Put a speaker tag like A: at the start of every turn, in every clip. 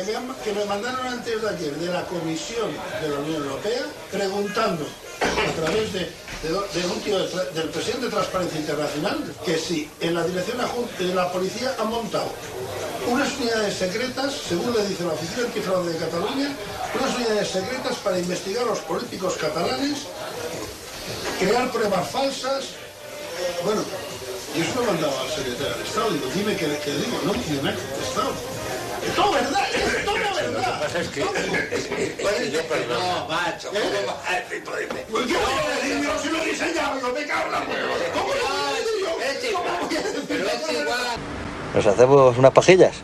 A: que me mandaron antes de ayer de la Comisión de la Unión Europea preguntando a través de un tío del presidente de Transparencia Internacional que si en la dirección de la policía han montado unas unidades secretas, según le dice la Oficina Antifraude de Cataluña, unas unidades secretas para investigar a los políticos catalanes, crear pruebas falsas. Bueno, yo eso lo mandaba al secretario de Estado, digo, dime qué digo, no me ha contestado. Es todo verdad, es todo verdad.
B: Lo que pasa es que yo perdón.
C: No, macho, ¿cómo vas a decir todo eso?
A: Pues yo voy a decir, yo si lo he diseñado, yo me cago en la hueva. ¿Cómo lo voy a decir yo?
C: Es igual, pero es igual.
D: ¿Nos hacemos unas pajillas?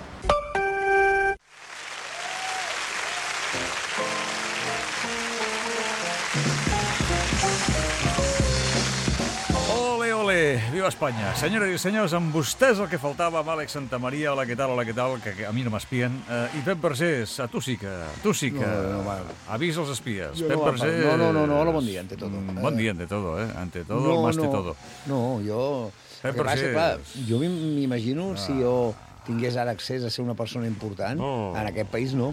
E: Ole, ole, viva Espanya. Senyores i senyors, amb vostès el que faltava, amb Àlex Santamaria, hola, què tal, que a mi no m'espien. I Pep Vergés, a tu sí que...
F: No,
E: avisa els espies.
F: Yo
E: Pep
F: no,
E: Vergés...
F: no, hola, buen día, ante todo.
E: Buen día, ante todo, ante todo, más de todo.
F: No, jo...
E: Pep
F: El que passa,
E: Vergés.
F: clar, jo m'imagino si jo tingués ara accés a ser una persona important, en aquest país no.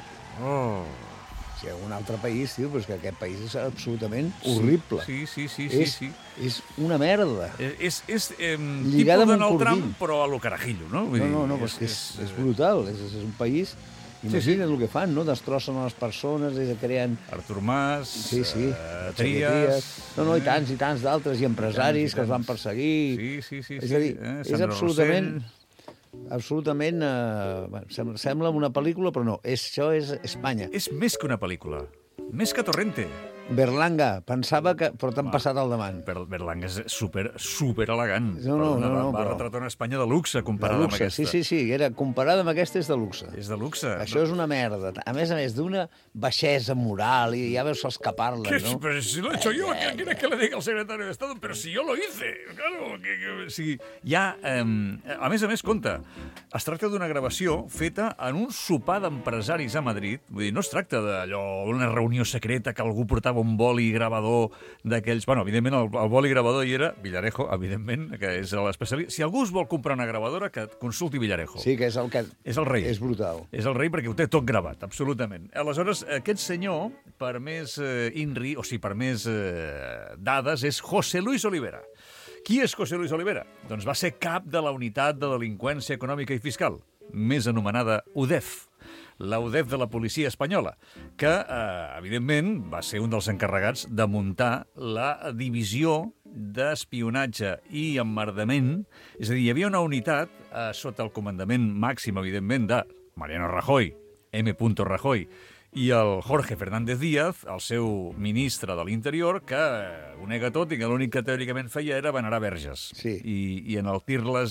F: Si en un altre país, tio, però és que aquest país és absolutament horrible.
E: Sí.
F: És una merda.
E: És
F: Lligada
E: tipus
F: amb un
E: Donald Trump,
F: cordill.
E: però a lo carajillo, no? Vull dir,
F: No, però és brutal. És un país... Imagina't el que fan, no? Destrossen les persones, creen...
E: Artur Mas,
F: Sí.
E: Trias...
F: No, i tants d'altres, i empresaris que els van perseguir.
E: Sí.
F: És a dir, és
E: Sandra
F: absolutament...
E: Rossell.
F: Absolutament... sembla una pel·lícula, però no. Això és Espanya.
E: És més que una pel·lícula. Més que Torrente.
F: Berlanga, pensava que... Però t'han passat al davant.
E: Berlanga és super elegant.
F: No,
E: Va
F: però-
E: retratar una Espanya de luxe comparada
F: De luxe,
E: amb aquesta.
F: sí. Era, comparada amb aquesta és de luxe.
E: És de luxe.
F: Això és una merda. A més, d'una baixesa moral, i ja veus els que parlen, no?
E: Pero si lo he hecho yo, ¿qué quieres que le diga al secretario de Estado? Pero si yo lo hice, claro. Sí, ja, a més, compte, es tracta d'una gravació feta en un sopar d'empresaris a Madrid. Vull dir, no es tracta d'allò, una reunió secreta que algú portava un boli gravador d'aquells... Bueno, evidentment, el boli gravador hi era Villarejo, evidentment, que és l'especialista. Si algú es vol comprar una gravadora, que consulti Villarejo.
F: Sí, que és el que...
E: És el rei.
F: És brutal.
E: És el rei perquè ho té tot gravat, absolutament. Aleshores, aquest senyor, per més INRI, o sigui, per més dades, és José Luis Olivera. Qui és José Luis Olivera? Doncs va ser cap de la Unitat de Delinqüència Econòmica i Fiscal, més anomenada UDEF, la UDEF de la policia espanyola, que, evidentment, va ser un dels encarregats de muntar la divisió d'espionatge i emmerdament. És a dir, hi havia una unitat sota el comandament màxim, evidentment, de Mariano Rajoy, M. Rajoy, i el Jorge Fernández Díaz, el seu ministre de l'Interior, que ho nega tot i que l'únic que teòricament feia era venerar verges i enaltir-les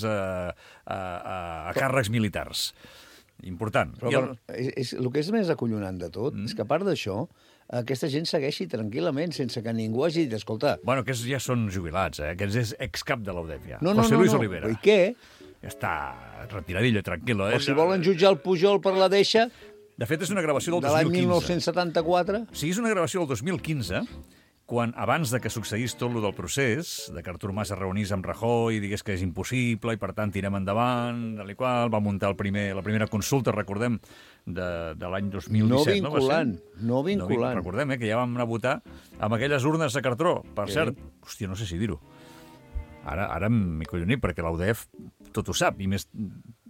E: a càrrecs militars. Important.
F: Però el que és més acollonant de tot és que, a part d'això, aquesta gent segueixi tranquil·lament, sense que ningú hagi dit, escolta...
E: Bueno, aquests ja són jubilats, Aquests és excap de l'UDEF, ja.
F: No,
E: José Luis Olivera.
F: I què?
E: Ja està retiradillo, tranquilo.
F: O si volen jutjar el Pujol per la deixa...
E: De fet, és una gravació del
F: de l'any
E: 2015.
F: 1974...
E: Sí, és una gravació del 2015, quan abans de que succeís tot el del procés, de que Artur Mas es reunís amb Rajoy i digués que és impossible i, per tant, tirem endavant, tal i qual, va muntar la primera consulta, recordem, de l'any 2017.
F: No vinculant.
E: Recordem, que ja vam anar a votar amb aquelles urnes de cartró. Per cert, hòstia, no sé si dir-ho. Ara m'he collonit, perquè la UDEF tot ho sap, i més...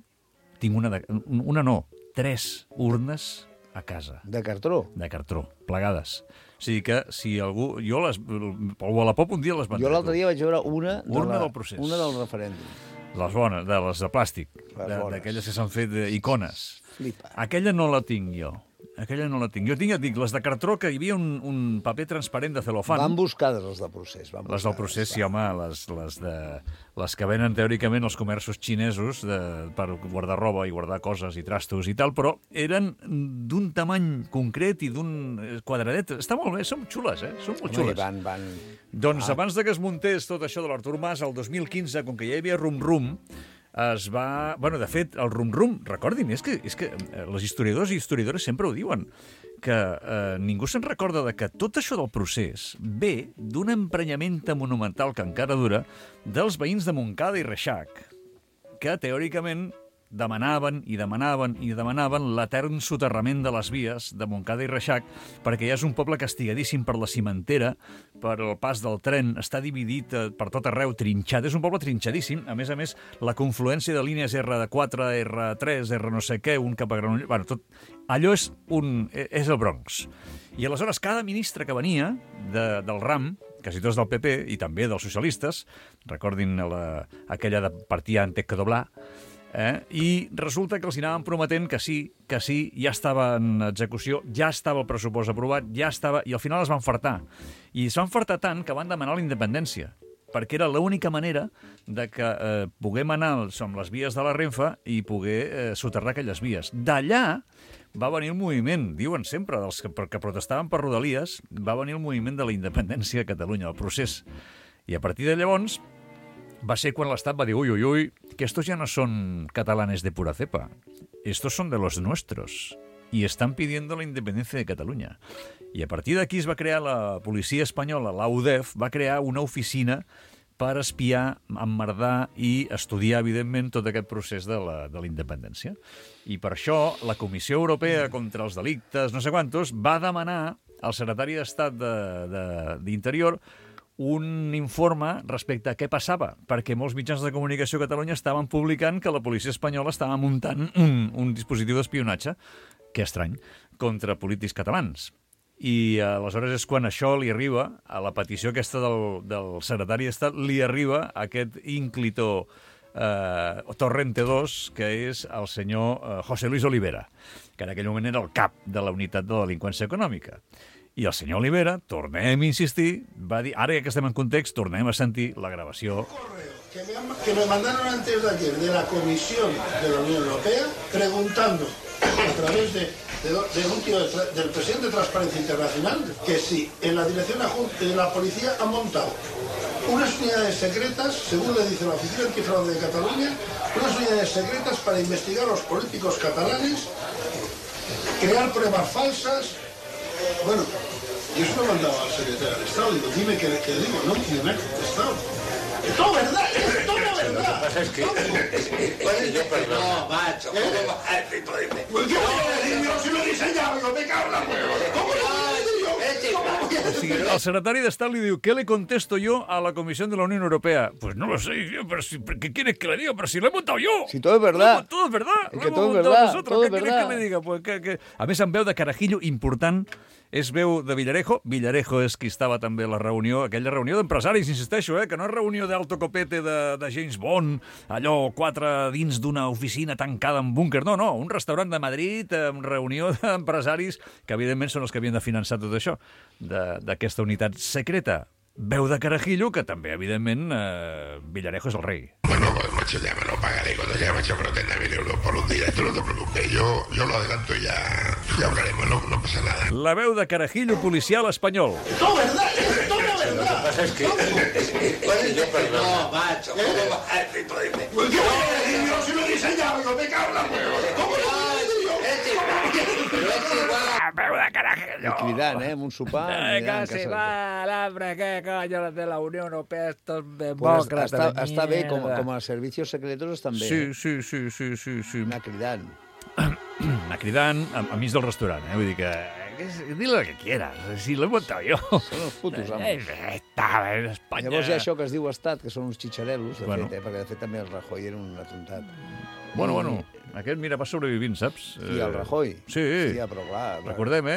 E: Tinc 3 urnes a casa.
F: De cartró?
E: De cartró, plegades. O sigui que si algú... Jo pel Wallapop un dia les vendré.
F: Jo l'altre dia vaig veure una
E: del procés.
F: Una del referèndum.
E: Les bones, les de plàstic, d'aquelles que s'han fet icones.
F: Flipa.
E: Aquella no la tinc jo. Jo tinc les de cartró, que hi havia un paper transparent de celofan.
F: Van buscades les del procés.
E: Les del procés, sí, home, les que venen teòricament els comerços xinesos per guardar roba i guardar coses i trastos i tal, però eren d'un tamany concret i d'un quadradet. Està molt bé, són xules, són molt xules. Doncs abans de que es muntés tot això de l'Artur Mas, el 2015, com que ja hi havia rum-rum, es va... Bueno, de fet, el rum-rum, recordin, és que els historiadors i historiadores sempre ho diuen, que ningú se'n recorda de que tot això del procés ve d'un emprenyament monumental que encara dura dels veïns de Montcada i Reixac, que teòricament demanaven i demanaven i demanaven l'etern soterrament de les vies de Montcada i Reixac, perquè ja és un poble castigadíssim per la cimentera, per el pas del tren, està dividit per tot arreu, trinxat. És un poble trinxadíssim. A més, la confluència de línies R4, R3, R no sé què, un cap a Granollers... Bueno, tot... Allò és el Bronx. I aleshores cada ministre que venia del RAM, quasi tots del PP i també dels socialistes, recordin aquella de partir antes que doblar, i resulta que els anaven prometent que sí, ja estava en execució, ja estava el pressupost aprovat, ja estava... I al final es van fartar. I es van fartar tant que van demanar la independència, perquè era l'única manera de que puguem anar amb les vies de la Renfe i poder soterrar aquelles vies. D'allà va venir el moviment, diuen sempre, dels que protestaven per Rodalies, va venir el moviment de la independència a Catalunya, el procés. I a partir de llavors va ser quan l'Estat va dir uy, que estos ya no son catalanes de pura cepa, estos son de los nuestros y están pidiendo la independencia de Catalunya. I a partir d'aquí es va crear la policia espanyola, la UDEF, va crear una oficina per espiar, emmerdar i estudiar, evidentment, tot aquest procés de la independència. I per això la Comissió Europea contra els Delictes, no sé quantos, va demanar al secretari d'Estat d'Interior un informe respecte a què passava, perquè molts mitjans de comunicació a Catalunya estaven publicant que la policia espanyola estava muntant un dispositiu d'espionatge, que estrany, contra polítics catalans. I aleshores és quan això li arriba, a la petició aquesta del secretari d'Estat, li arriba aquest ínclito Torrente 2, que és el senyor José Luis Olivera, que en aquell moment era el cap de la unitat de delinqüència econòmica. I el senyor Olivera, tornem a insistir, va dir, ara que estem en context, tornem a sentir la gravació.
A: Que me mandaron antes de ayer de la Comisión de la Unión Europea preguntando a través de un tío del presidente de Transparencia Internacional que si en la dirección de la policía han montado unas unidades secretas, según le dice la Oficina Antifraude de Cataluña, unas unidades secretas para investigar a los políticos catalanes, crear pruebas falsas. Bueno, yo se lo he mandado al secretario de Estado, digo, dime qué digo, no, ni me ha contestado. ¡Es todo verdad! ¡Es todo verdad!
B: Lo que pasa es que yo, perdón.
C: No, macho, ¿cómo vas a decir todo eso?
A: Pues yo voy a decir, yo si lo he diseñado, yo me cago en la hueva. ¿Cómo lo voy a decir yo?
E: O sigui, el secretari d'Estat li diu, ¿qué le contesto yo a la Comisión de la Unión Europea? Pues no lo sé, pero ¿qué quieres que le diga? Pero si lo he montado yo.
F: Si todo es verdad.
E: Todo es verdad.
F: Es que todo es verdad. Todo es
E: ¿Qué quieres
F: verdad.
E: que le diga? Pues a més, en veu de carajillo important, és veu de Villarejo. Villarejo és qui estava també a la reunió, aquella reunió d'empresaris, insisteixo, que no és reunió d'alto copete de James Bond, allò, 4 dins d'una oficina tancada en búnquer. No, un restaurant de Madrid amb reunió d'empresaris que, evidentment, són els que havien de finançar tot això, d'aquesta unitat secreta. Veu de carajillo, que també, evidentment, Villarejo és el rei.
G: Bueno, pues macho, ya me lo pagaré cuando ya me he hecho 30.000 euros por un día. Esto no te preocupes, yo lo adelanto y ya hablaremos, no pasa nada.
E: La veu de carajillo policial espanyol.
A: ¡Es todo verdad! ¡Es todo
B: Lo que
A: verdad!
B: pasa es que yo, perdón.
C: No, macho, ¿cómo vas a decir todo eso?
A: Pues yo voy a decir, yo si lo he diseñado, yo me cago en la hueva. ¿Cómo lo voy a decir yo?
C: Pero es igual.
E: Veu de carajillo.
F: I cridant, amb un sopar. mirant
H: Que se
F: casa-
H: va al hambre, que coño de la Unión Europea, estos
F: Pues
H: demócratas de
F: està bé, com
H: mierda.
F: a servicios secretos estan bé.
E: Sí.
F: Anar cridant.
E: Anar cridant amics del restaurant, vull dir que dile lo que quieras, si lo he montado yo.
F: Són els putos amos.
E: Estava en Espanya.
F: Llavors hi ha això que es diu estat, que són uns xitxarelos,
E: Bueno.
F: perquè de fet també el Rajoy era un atemptat.
E: Bueno, aquest, mira, va sobrevivint, saps?
F: I el Rajoy.
E: Sí.
F: Sí, però clar.
E: Recordem,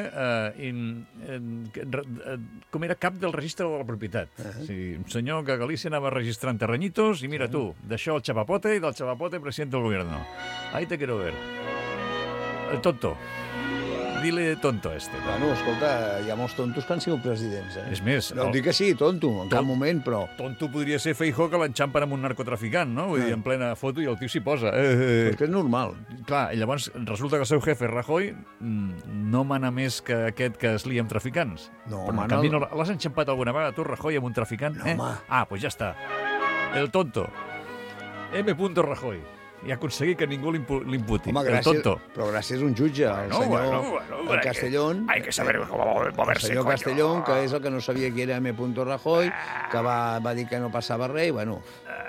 E: com era cap del registre de la propietat. Sí, un senyor que a Galícia anava registrant terrenyitos i mira tu, d'això el chapapote i del chapapote presidente del gobierno. Ahí te quiero ver. El tonto. Dile tonto a este.
F: Bueno, escolta, hi ha molts tontos que han sigut presidents,
E: És més,
F: No dic que sigui tonto, en cap moment, però...
E: tonto podria ser Feijóo que l'enxampen amb un narcotraficant, no? Vull dir, en plena foto i el tio s'hi posa.
F: Perquè és normal.
E: Clar, i llavors resulta que el seu jefe, Rajoy, no mana més que aquest que es lia amb traficants.
F: No,
E: Però, en
F: mana-
E: canvi, no l'has enxampat alguna vegada, tu, Rajoy, amb un traficant?
F: No, home.
E: Ah, pues ja està. El tonto. M. Rajoy. I ha aconseguit que ningú l'imputi.
F: Home,
E: El
F: gràcies,
E: tonto.
F: però gràcies a un jutge, el senyor el Castellón.
E: Hay que saber cómo
F: El
E: moverse,
F: senyor
E: coño.
F: Castellón, que és el que no sabia qui era M. Rajoy, que va dir que no passava res, i bueno...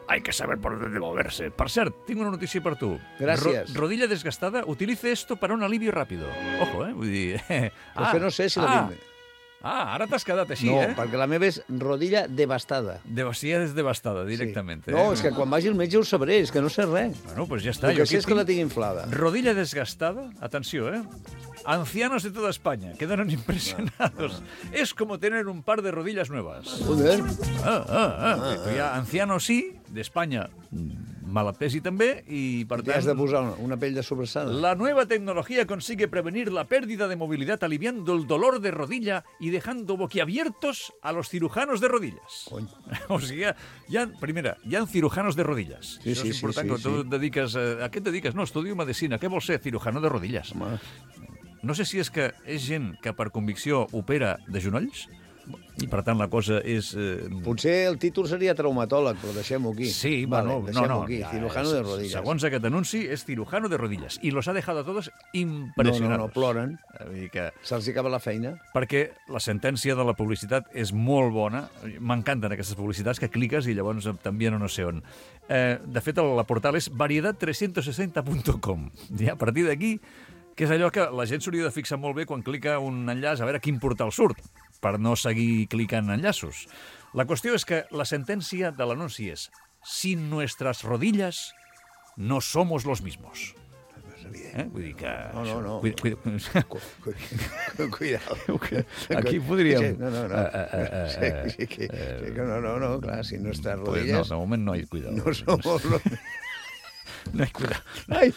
E: hay que saber por dónde moverse. Per cert, tinc una notícia per tu.
F: Gràcies.
E: Rodilla desgastada, utilice esto para un alivio rápido. Ojo, vull dir...
F: Però que no sé si la tinc.
E: Ara t'has quedat així,
F: No, perquè la meva és rodilla devastada.
E: Sí, és devastada, directament.
F: Sí. No, és que quan vagi al metge ho sabré, és que no sé res.
E: Bueno, pues ja està.
F: El que sé és que la tinc inflada.
E: Rodilla desgastada, atenció, ancianos de toda España quedaron impresionados. Es como tener un par de rodillas nuevas.
F: Joder.
E: Hi ha ancianos sí, d'Espanya malapesi també, i per
F: Te has de
E: tant...
F: posar una pell de sobrassada.
E: La nueva tecnología consigue prevenir la pérdida de movilidad aliviando el dolor de rodilla y dejando boquiabiertos a los cirujanos de rodillas.
F: Cony.
E: O sigui, hi ha cirujanos de rodillas.
F: Sí,
E: Això
F: sí,
E: és important,
F: sí,
E: quan tu
F: sí.
E: et dediques... A què et dediques? No, estudio medicina. Què vols ser? Cirujano de rodillas.
F: Home.
E: No sé si és que és gent que per convicció opera de genolls, i per tant la cosa és...
F: Potser el títol seria traumatòleg, però deixem-ho aquí.
E: Sí,
F: vale,
E: bueno,
F: deixem-ho
E: no.
F: aquí, cirujano de rodillas.
E: Segons aquest anunci, és cirujano de rodillas. I los ha dejado a todos
F: No,
E: impressionados.
F: ploren.
E: Vull dir que...
F: Se'ls acaba la feina.
E: Perquè la sentència de la publicitat és molt bona. M'encanten aquestes publicitats que cliques i llavors t'envien a no sé on. De fet, la portal és variedad360.com. I a partir d'aquí, que és allò que la gent s'hauria de fixar molt bé quan clica un enllaç a veure quin portal surt, per no seguir clicant enllaços. La qüestió és que la sentència de l'anunci és: sin nuestras rodillas no somos los mismos. Vull dir que...
F: No. Cuidado.
E: Aquí podríem...
F: No. Sí, que no, clar, si nuestras rodillas...
E: No, de moment no hi cuidado.
F: No somos los...
E: No hi cuidado.
F: Ai.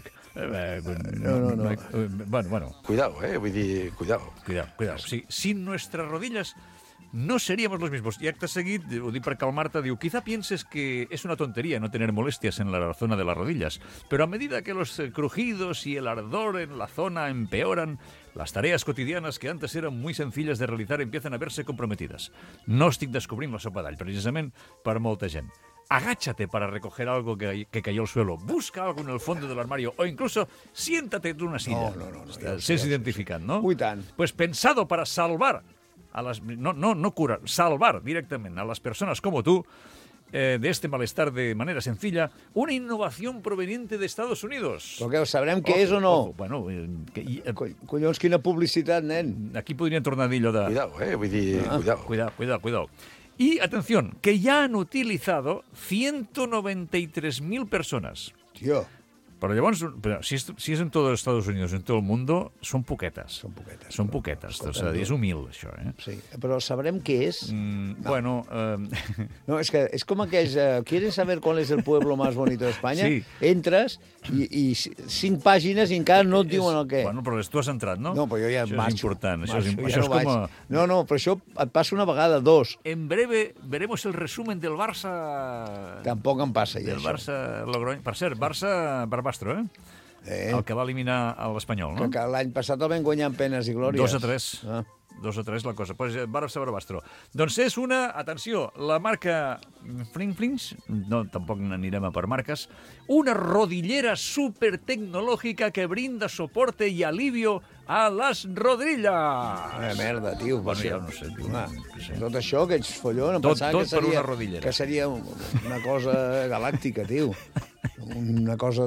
E: No. Bueno.
B: Cuidado, vull dir, cuidado.
E: Cuidado. Sí, sin nuestras rodillas no seríamos los mismos. Y acte seguit, ho dic per calmar-te, diu, quizá pienses que es una tontería no tener molestias en la zona de las rodillas, pero a medida que los crujidos y el ardor en la zona empeoran, las tareas cotidianas que antes eran muy sencillas de realizar empiezan a verse comprometidas. No estic descobrint la sopa d'all, precisament per molta gent. Agáchate para recoger algo que cayó al suelo. Busca algo en el fondo del armario o incluso siéntate en una silla.
F: No.
E: S'és identificat, ¿no?
F: Ui, tant.
E: Pues pensado para salvar a las... No curar, salvar directamente a las personas como tú de este malestar de manera sencilla, una innovación proveniente de Estados Unidos.
F: Però què, sabrem què és o no?
E: Bueno,
F: Collons, quina publicitat, nen.
E: aquí podrían tornar a dir allò de...
B: Cuidado, vull dir, cuidado.
E: Cuidado. Y, atención, que ya han utilizado 193.000 personas.
F: Tio.
E: Però llavors, si és en tot els Estats Units, en tot el mundo, són poquetes. Són poquetes. O sigui, és humil, això,
F: Sí, però sabrem què és?
E: Bueno...
F: No, és que és com aquells... ¿Quieres saber cuál es el pueblo más bonito de España?
E: Sí.
F: Entres i 5 pàgines i encara no et diuen el què.
E: Bueno, però tu has entrat, no?
F: No, però jo ja
E: això
F: marxo.
E: És important.
F: Marxo,
E: Això és com a...
F: No, però això et passa una vegada, 2.
E: En breve veremos el resumen del Barça...
F: Tampoc em passa, ja,
E: Del Barça Logroño. Per cert, Barça Barbastro, el que va eliminar l'Espanyol, no?
F: Que l'any passat el vam guanyar amb penes i glòries.
E: 2-3. 2-3 la cosa. Pues Barça Barbastro. Doncs és una, atenció, la marca Flings, no, tampoc n'anirem a per marques, una rodillera súper tecnológica que brinda soporte y alivio a las rodillas.
F: Merda, tio.
E: Bueno, ja no sé, tio.
F: Tot això, que ets follon, em
E: Tot
F: pensava
E: per una rodillera.
F: que seria una cosa galàctica, tio. Una cosa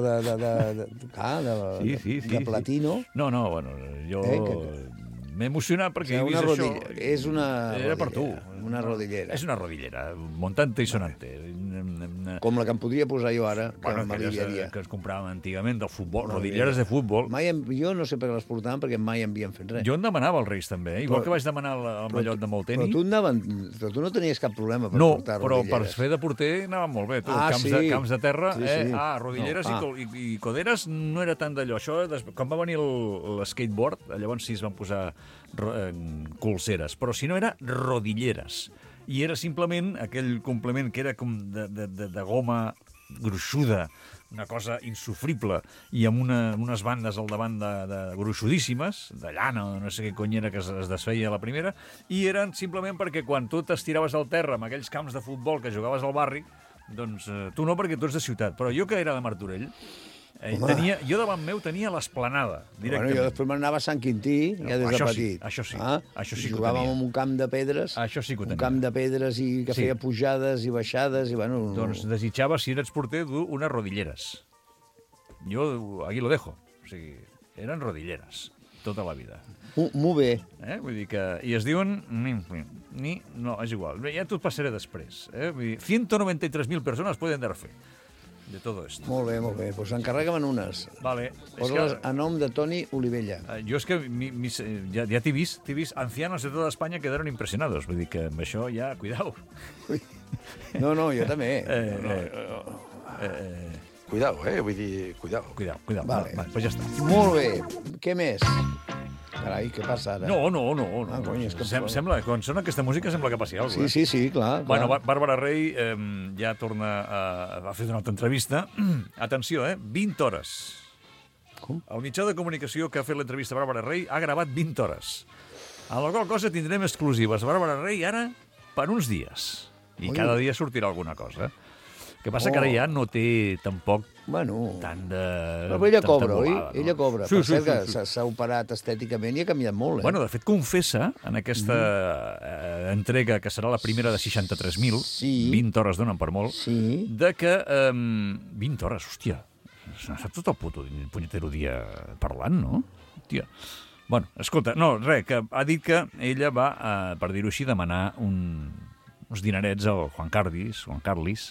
F: de platino.
E: No, bueno, jo m'he emocionat perquè he vist
F: una
E: això.
F: És una
E: Era per tu.
F: Una rodillera.
E: És una rodillera, montante i sonante.
F: Com la que em podria posar jo ara, que
E: Bueno,
F: m'aliviaria.
E: que es compràvem antigament del futbol, rodilleres de futbol.
F: Jo no sé per què les portaven, perquè mai havien fet res.
E: Jo en demanava als Reis també, igual que vaig demanar el mallot de Molteni.
F: Però tu no tenies cap problema per
E: No,
F: portar
E: però
F: rodilleres.
E: per fer de porter anava molt bé. Tu,
F: Sí.
E: camps de terra,
F: Sí.
E: rodilleres i coderes no era tant d'allò. Això, quan va venir l'skateboard, llavors sí es van posar colseres, però si no era rodilleres. I era simplement aquell complement que era com de goma gruixuda, una cosa insufrible, i amb unes bandes al davant de gruixudíssimes, de llana o no sé què cony era que es desfeia a la primera, i eren simplement perquè quan tu t'estiraves al terra amb aquells camps de futbol que jugaves al barri, doncs tu no, perquè tu ets de ciutat, però jo que era de Martorell, Jo davant meu tenia l'Esplanada, directament.
F: Jo després m'anava a Sant Quintí, ja des de petit.
E: Això sí que ho
F: jugàvem
E: tenia.
F: en un camp de pedres.
E: Això sí que ho tenia.
F: Un camp de pedres i que feia pujades i baixades.
E: Doncs desitjava, si eres porter, dur unes rodilleres. Jo aquí lo dejo. O sigui, eren rodilleres tota la vida.
F: Molt bé.
E: Vull dir que... I es diuen... No, és igual. Ja t'ho passaré després. Vull dir, 193.000 persones pueden dar fe de todo esto.
F: Molt bé. Pues encarrega'm unes.
E: Vale.
F: Posa-les a nom de Toni Olivella.
E: Jo és que ja t'he vist, ancianos de tota Espanya quedaron impressionados. Vull dir que amb això ja, cuidao.
F: No, jo també.
B: Cuidao, vull dir, cuidao.
E: Cuidao.
F: Vale,
E: pues ja està.
F: Molt bé. Què més? Carai, què passa ara?
E: No.
F: Cony, és que...
E: Sembla, quan sona aquesta música sembla que passi alguna cosa.
F: Sí, clar.
E: Bueno, Bàrbara Rey ja torna a fer una altra entrevista. Atenció, 20 hores.
F: Com?
E: El mitjà de comunicació que ha fet l'entrevista a Bàrbara Rey ha gravat 20 hores. A la qual cosa tindrem exclusives. Bàrbara Rey ara per uns dies. I cada dia sortirà alguna cosa. El que passa que ara ja no té tampoc tant de...
F: Però ella cobra, oi? Ella cobra.
E: Sí,
F: per cert que s'ha operat estèticament i ha canviat molt,
E: Bueno, de fet, confessa en aquesta entrega, que serà la primera de 63.000, 20 hores donen per molt, de que 20 hores, hòstia, s'ha estat tot el punyetero dia parlant, no? Hòstia. Bueno, escolta, que ha dit que ella va, per dir-ho així, demanar uns dinerets al Juan Carlis,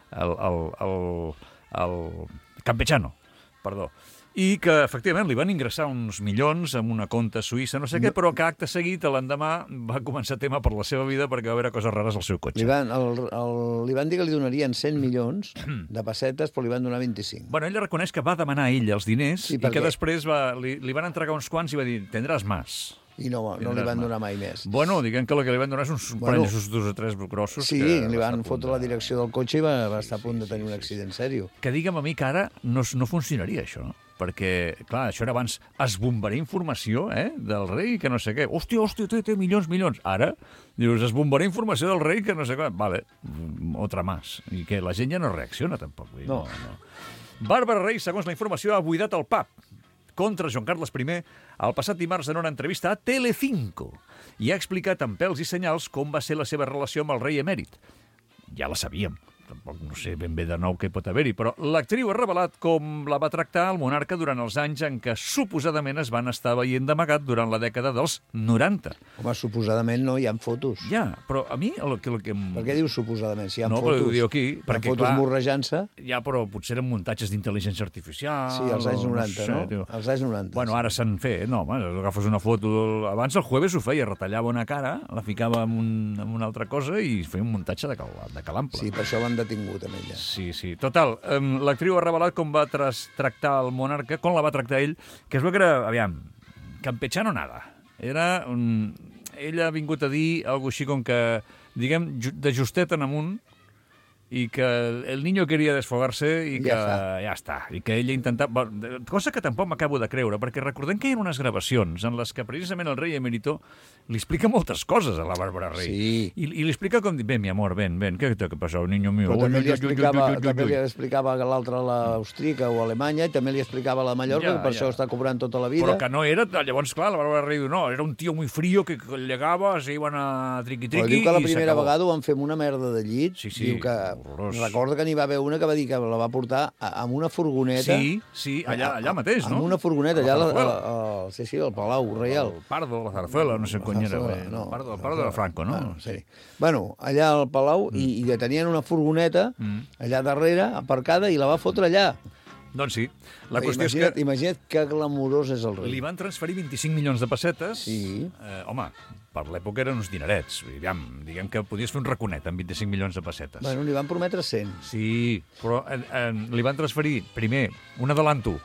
E: el Campechano, perdó, i que, efectivament, li van ingressar uns milions en una compta suïssa, no sé què, però que acte seguit, l'endemà, va començar tema per la seva vida perquè va haver coses rares al seu cotxe.
F: Li van dir que li donarien 100 milions de pessetes, però li van donar 25.
E: Bueno, ella reconeix que va demanar a ella els diners i que després li van entregar uns quants i va dir, tendràs más.
F: I no li van donar mai més.
E: Bueno, diguem que el que li van donar és uns parells, dos o tres grossos.
F: Sí, li van fotre la direcció del cotxe i va estar a punt de tenir un accident sèrio.
E: Que digue'm a mi que ara no funcionaria això, perquè, clar, això era abans esbombaré informació del rei, que no sé què. Hòstia, té milions. Ara, dius, esbombaré informació del rei, que no sé què. Vale, otra más. I que la gent ja no reacciona, tampoc. No. Bàrbara Rey, segons la informació, ha buidat el pub contra Joan Carles I el passat dimarts en una entrevista a Telecinco i ha explicat amb pèls i senyals com va ser la seva relació amb el rei emèrit. Ja la sabíem, tampoc no sé ben bé de nou què pot haver-hi, però l'actriu ha revelat com la va tractar el monarca durant els anys en què suposadament es van estar veient d'amagat durant la dècada dels 90.
F: Home, suposadament no, hi ha fotos.
E: Ja, però a mi el que...
F: Per què dius suposadament? Si hi ha
E: fotos.
F: No,
E: però ho diu aquí.
F: Perquè, fotos morrejant-se.
E: Ja, però potser eren muntatges d'intel·ligència artificial.
F: Sí, als anys 90, no? Als anys 90.
E: Bueno, ara s'han fet, no, home, agafes una foto... Abans el Jueves ho feia, retallava una cara, la ficava en una altra cosa i feia un muntatge de calample.
F: Sí, per això l'han detingut, amb ella.
E: Sí. Total, l'actriu ha revelat com va tractar el monarca, com la va tractar ell, que es veu que era, aviam, campechano nada. Ella ha vingut a dir alguna així com que, diguem, de justet en amunt, i que el niño quería desfogarse i que ja està. I que ella intentava... Cosa que tampoc m'acabo de creure, perquè recordem que hi ha unes gravacions en les que precisament el rei emèrito li explica moltes coses a la Bàrbara Rey.
F: Sí.
E: I li explica com... Ven, mi amor, ven, què te passa, niño mío?
F: Però també li explicava a l'altra l'Austrica o Alemanya, i també li explicava a la Mallorca, que per això està cobrant tota la vida.
E: Però que no era... Llavors, clar, la Bàrbara Rey diu, no, era un tio muy frío que llegava, se iban a triqui-triqui...
F: Però diu que la primera vegada ho van fer amb una merda de llit.
E: Sí.
F: Diu que... Recorda que n'hi va haver una que va dir que la va portar amb una furgoneta.
E: Sí, allà mateix, no?
F: Amb una furgoneta, allà al Palau Reial.
E: El Pardo, la Zarzuela, no sé com era.
F: No,
E: el Pardo de Franco, no?
F: Sí. Bueno, allà al Palau, i tenien una furgoneta allà darrere, aparcada, i la va fotre allà.
E: Doncs sí. La qüestió és que...
F: Imagina't que glamurós és el rei.
E: Li van transferir 25 milions de pessetes.
F: Sí.
E: Home, per l'època eren uns dinerets. Diguem que podies fer un raconet amb 25 milions de pessetes.
F: Bueno, li van prometre 100.
E: Sí, però li van transferir, primer, un adelanto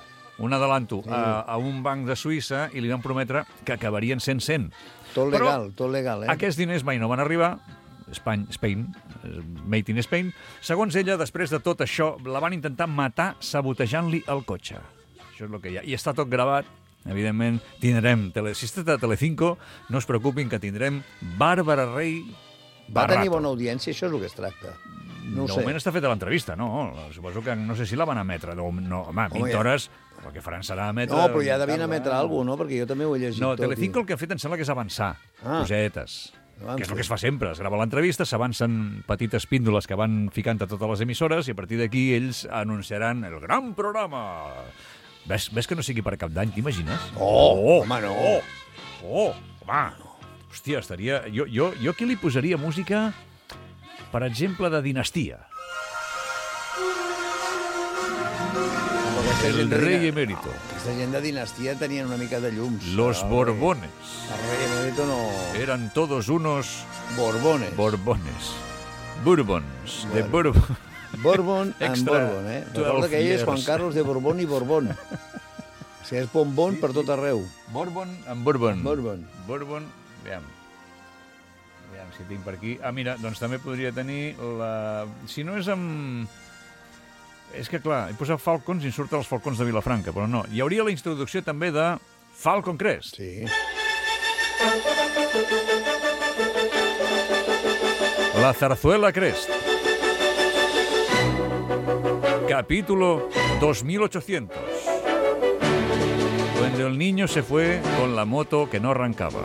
E: a un banc de Suïssa i li van prometre que acabarien sent 100.
F: Tot legal,
E: Aquests diners mai no van arribar. Spain, made in Spain. Segons ella, després de tot això, la van intentar matar sabotejant-li el cotxe. Això és el que hi ha. I està tot gravat. Evidentment, tindrem... Si estàs a Telecinco, no es preocupin que tindrem Bàrbara Rey...
F: Va tenir bona audiència, això és el que es tracta. No ho
E: de
F: sé.
E: moment està feta l'entrevista, no? Suposo que no sé si la van emetre. No, home, 20 hores, el que faran serà emetre...
F: No, però ja devien emetre alguna cosa, no? Perquè jo també ho he llegit
E: No,
F: tot.
E: Telecinco el que ha fet em sembla que és avançar cosetes.
F: Avança.
E: Que és el que es fa sempre. Es grava l'entrevista, s'avancen petites píndoles que van ficant a totes les emissores i a partir d'aquí ells anunciaran el gran programa. Ves que no sigui per cap d'any, t'imagines?
F: Home, no.
E: Home! Hòstia, estaria... Jo aquí li posaria música, per exemple, de Dinastia. El rei emérito.
F: Aquesta gent de dinastia tenien una mica de llums.
E: Los Borbones.
F: El rei emérito no...
E: Eran todos unos...
F: Borbones.
E: Bourbons. De
F: Bueno.
E: Bourbon.
F: Bourbon and
E: Extra
F: Bourbon, eh?
E: 12
F: Recorda que ell és
E: years.
F: Juan Carlos de Borbón i Borbón. O sigui, és bombón per tot arreu.
E: Bourbon and Bourbon.
F: Bourbon.
E: Bourbon, aviam si tinc per aquí. Ah, mira, doncs també podria tenir la... Si no és amb... És que, clar, he posat Falcons i em surten els Falcons de Vilafranca, però no. Hi hauria la introducció també de Falcon Crest.
F: Sí.
E: La Zarzuela Crest. Capítulo 2800. Cuando el niño se fue con la moto que no arrancaba.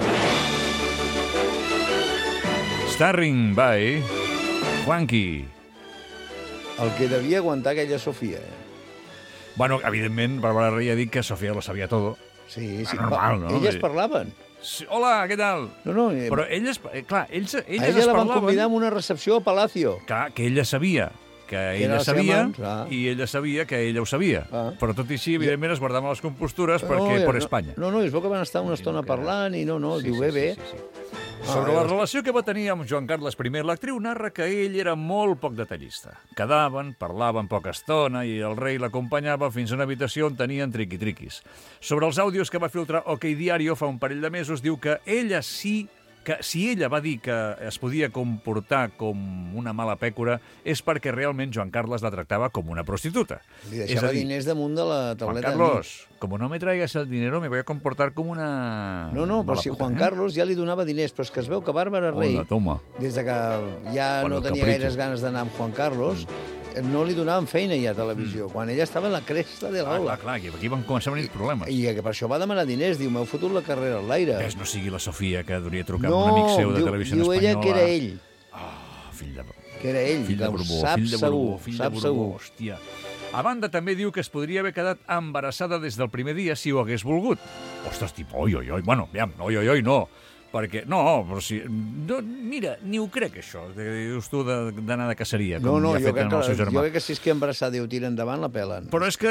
E: Starring by Juanqui.
F: El que devia aguantar aquella Sofia, eh?
E: Bueno, evidentment, Bàrbara Rey ha dit que Sofía lo sabia todo.
F: Sí, sí.
E: Normal, no?
F: Elles parlaven.
E: Sí, hola, què tal?
F: No,
E: Però elles, clar, elles
F: a
E: es
F: ella la van
E: parlaven...
F: convidar a una recepció a Palacio.
E: Clar, que ella sabia que
F: era
E: ella
F: la seva
E: sabia
F: amant, clar.
E: i ella sabia que ella ho sabia.
F: Ah.
E: Però tot i així, evidentment, es guardaven les compostures perquè per Espanya.
F: No, es veu que van estar una estona parlant i diu, bé.
E: Sobre la relació que va tenir amb Joan Carles I, l'actriu narra que ell era molt poc detallista. Quedaven, parlaven poca estona i el rei l'acompanyava fins a una habitació on tenien triqui-triquis. Sobre els àudios que va filtrar OK Diario fa un parell de mesos, diu que ella sí que si ella va dir que es podia comportar com una mala pècora és perquè realment Joan Carles la tractava com una prostituta.
F: Li deixava diners damunt de la tauleta.
E: Juan Carlos, como no me traigas el dinero, me voy a comportar como una...
F: No, però si Juan Carlos ja li donava diners, però és que es veu que Bàrbara Rey,
E: toma.
F: des de que ja
E: Bueno,
F: no tenia
E: capricho.
F: gaires ganes d'anar amb Juan Carlos, no li donaven feina ja a televisió, quan ella estava en la cresta de l'ola.
E: Clar, que aquí van començar a venir problemes.
F: I que per això va demanar diners, diu, m'heu fotut la carrera al l'aire.
E: Ves, no sigui la Sofia que hauria trucat amb un amic seu de televisió
F: diu
E: espanyola.
F: ella que era ell.
E: Fill de...
F: Que era ell,
E: Fill de
F: que ho
E: Borbó,
F: sap
E: fill de
F: segur,
E: Borbó, fill de
F: sap
E: Borbó,
F: segur.
E: hòstia. A banda, també diu que es podria haver quedat embarassada des del primer dia si ho hagués volgut. Ostres, tipus, oi, bueno, aviam, oi, no. Perquè, no, però si... No, mira, ni ho crec, això, que dius tu d'anar de caceria, com
F: No,
E: ja ha
F: jo
E: fet
F: crec
E: amb el seu
F: que,
E: germà.
F: jo crec que si és que embarassada i ho tira endavant, la pelen.
E: Però és que...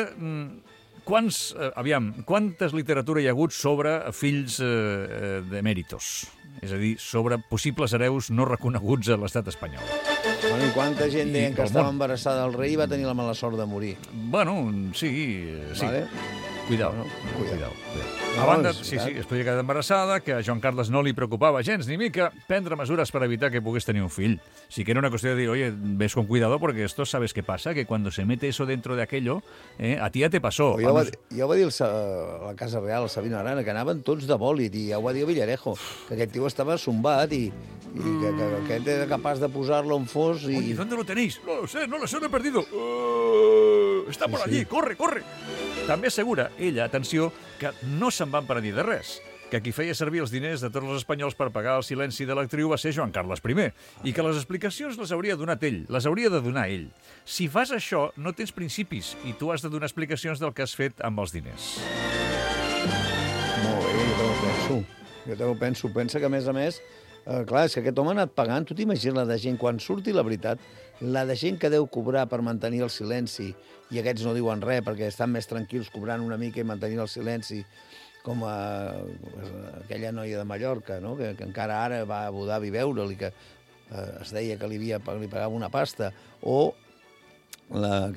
E: quantes literatura hi ha hagut sobre fills d'emèritos? És a dir, sobre possibles hereus no reconeguts a l'estat espanyol.
F: Bueno, i quanta gent
E: I
F: deien que
E: el
F: estava
E: món.
F: embarassada del rei i va tenir la mala sort de morir.
E: Bueno, sí.
F: Vale?
E: Cuidao.
F: No,
E: A banda,
F: és
E: sí,
F: veritat.
E: es podia quedar embarassada, que a Joan Carles no li preocupava gens ni mica prendre mesures per evitar que pogués tenir un fill. Sí que era una cuestión de dir, oye, ves con cuidado porque esto, ¿sabes qué pasa? Que cuando se mete eso dentro de aquello, a ti ya te pasó.
F: Ja ho va dir la Casa Real, el Sabino Arana, que anaven tots de bòlit, i ja ho va dir Villarejo, que aquest tio estava sombat i que aquest era capaç de posar-lo en fos i...
E: Oye, ¿dónde lo tenéis? No lo sé, lo he perdido. Está por allí, corre. També assegura ella, atenció, que no se'n van per a dir de res, que qui feia servir els diners de tots els espanyols per pagar el silenci de l'actriu va ser Joan Carles I, i que les explicacions les hauria donat ell, les hauria de donar ell. Si fas això, no tens principis, i tu has de donar explicacions del que has fet amb els diners.
F: Molt bé, jo també ho penso. Jo també ho penso. Pensa que, a més, clar, és que aquest home ha anat pagant, tu t'imagines la de gent, quan surti la veritat, la de gent que deu cobrar per mantenir el silenci, i aquests no diuen res perquè estan més tranquils cobrant una mica i mantenint el silenci, com aquella noia de Mallorca, no? que encara ara va a Abu Dhabi veure'l i que es deia que li pagava una pasta, o la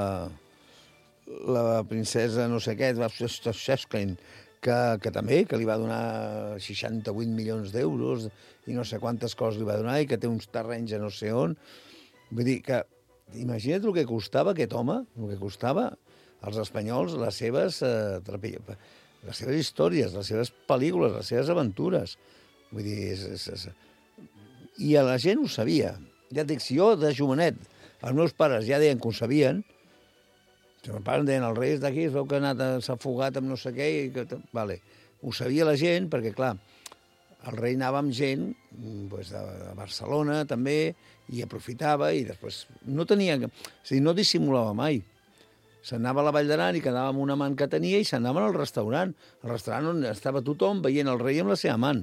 F: princesa no sé què, que també, que li va donar 68 milions d'euros i no sé quantes coses li va donar i que té uns terrenys a no sé on. Vull dir que, imagina't el que costava aquest home, el que costava als espanyols les seves històries, les seves pel·lícules, les seves aventures. Vull dir, i la gent ho sabia. ja et dic, si jo de jovenet, els meus pares ja deien que ho sabien, si meus pares deien, el rei és d'aquí, es veu que s'ha fugat amb no sé què, i que... Vale. Ho sabia la gent, perquè, clar, el rei anava amb gent pues, de Barcelona, també, i aprofitava, i després no tenia... És a dir, no dissimulava mai. S'anava a la Vall d'Aran i quedava amb un amant que tenia i s'anaven al restaurant. El restaurant on estava tothom veient el rei amb la seva amant.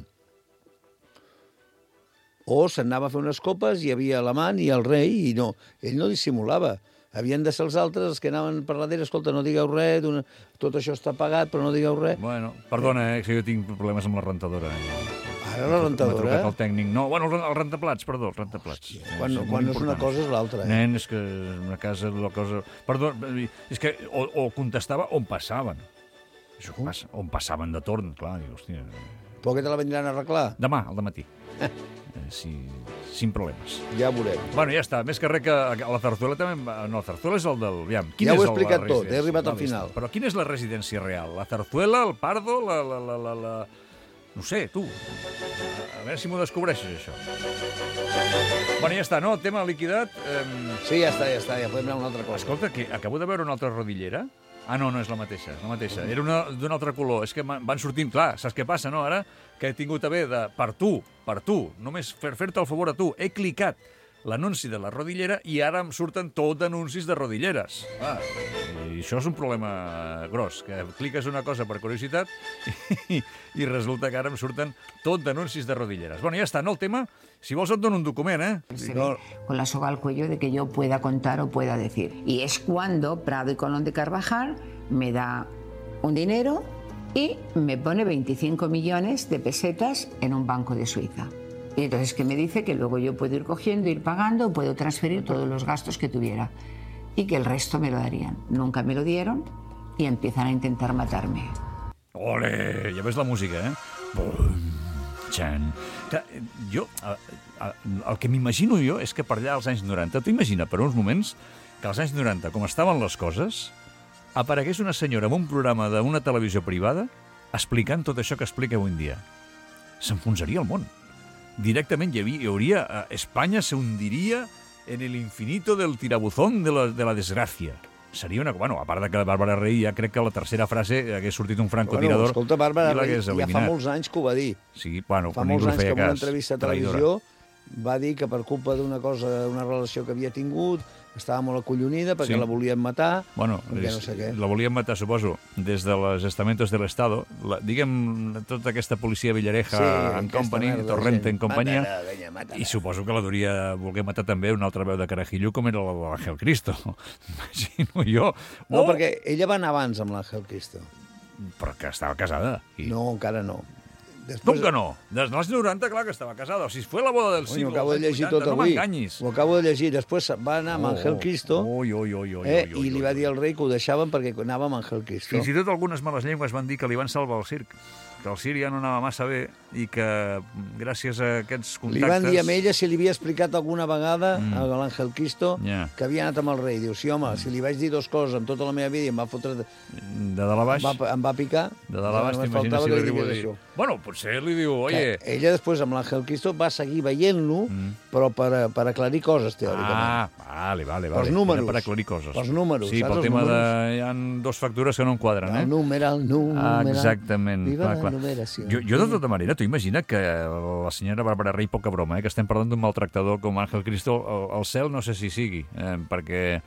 F: O s'anava a fer unes copes i hi havia l'amant i el rei, i no, ell no dissimulava. Havien de ser els altres els que anaven per darrere, escolta, no digueu res, tot això està pagat, però no digueu res.
E: Bueno, perdona, que jo tinc problemes amb la rentadora.
F: Ara la rentadora?
E: M'ha trucat el tècnic. No, bueno, el rentaplats, perdó, el rentaplats.
F: Quan no és una cosa és l'altra.
E: Nen, és que una casa, la cosa... Perdó, és que o contestava on passaven. Això passa, on passaven de torn, clar, dic, hòstia...
F: Però que te la vindran a arreglar?
E: Demà, al dematí. Sí, sin problemes.
F: Ja veurem.
E: Bueno, ja està. Més que res que la Zarzuela també... No, la Zarzuela és el del... Aviam,
F: ja ho he explicat tot, he arribat al final.
E: Però quina és la residència real? La Zarzuela, el Pardo, la... No sé, tu. A veure si m'ho descobreixes, això. Bueno, ja està, no? El tema liquidat...
F: Sí, ja està, ja podem anar a una altra cosa.
E: Escolta, que acabo de veure una altra rodillera. Ah, no, és la mateixa, és la mateixa. Era d'un altre color. És que van sortint... Clar, saps què passa, no? Ara que he tingut a bé de... Per tu, només fer-te el favor a tu, he clicat l'anunci de la rodillera i ara em surten tot d'anuncis de rodilleres. Ah, i això és un problema gros, que cliques una cosa per curiositat i resulta que ara em surten tot d'anuncis de rodilleres. Bueno, ja està, no el tema. Si vols et dono un document,
I: Con la soga al cuello de que yo pueda contar o pueda decir. Y es cuando Prado y Colón de Carvajal me da un dinero y me pone 25 millones de pesetas en un banco de Suiza. Y entonces que me dice que luego yo puedo ir cogiendo, ir pagando, puedo transferir todos los gastos que tuviera y que el resto me lo darían. Nunca me lo dieron y empiezan a intentar matarme.
E: Ole, ja ves la música, Bum, txan. Jo, el que m'imagino jo és que per allà als anys 90, t'imagina per uns moments que als anys 90, com estaven les coses, aparegués una senyora en un programa d'una televisió privada explicant tot això que explica avui en dia. S'enfonsaria el món. Directament hi hauria... Espanya se hundiria en el infinito del tirabuzón de la desgràcia. Seria una... Bueno, a part de que Bàrbara Rey ja crec que la tercera frase hagués sortit un francotirador...
F: Bueno, escolta, Bàrbara Rey ja fa molts anys que ho va dir.
E: Sí, bueno,
F: fa molts anys que en una entrevista a televisió va dir que per culpa d'una cosa, d'una relació que havia tingut, estava molt acollonida perquè la volien matar,
E: bueno,
F: perquè no sé què.
E: La volien matar, suposo, des de los estamentos del Estado. Diguem, tota aquesta policia Villareja en company, Torrente en companyia, i suposo que la duria voler matar també una altra veu de Carajillo com era l'Àngel Cristo. Imagino jo.
F: No, perquè ella va anar abans amb l'Àngel Cristo.
E: Però que estava casada.
F: No, encara no.
E: Com que no? Des dels 90, clar que estava casada. O sigui, fue la boda del siglo.
F: Ho acabo de llegir tot avui. No m'enganyis. Ho acabo de llegir. Després va anar amb Ángel Cristo i li va dir al rei que ho deixaven perquè anava amb Ángel Cristo.
E: Fins i tot algunes males llengües van dir que li van salvar el circ, que el circ ja no anava massa bé i que gràcies a aquests contactes...
F: Li van dir a ella si li havia explicat alguna vegada a l'Ángel Cristo que havia anat amb el rei. Diu, sí, home, si li vaig dir dues coses en tota la meva vida i em va fotre...
E: De dalt a baix?
F: Em va picar.
E: De dalt a baix, t'imagines si li diu això. Bueno, potser li diu, oye...
F: Ella després amb l'Ángel Cristo va seguir veient-lo, però per aclarir coses, teòricament.
E: Ah, vale.
F: Pels números.
E: Per aclarir coses.
F: Pels números.
E: Sí, pel tema de... Hi ha dos factures que no enquadren,
F: El número.
E: Exactament.
F: Viva
E: clar. Jo, de tota manera, t'ho imagina que la senyora Bàrbara Rey, poca broma, que estem parlant d'un maltractador com Ángel Cristo, al cel no sé si sigui, perquè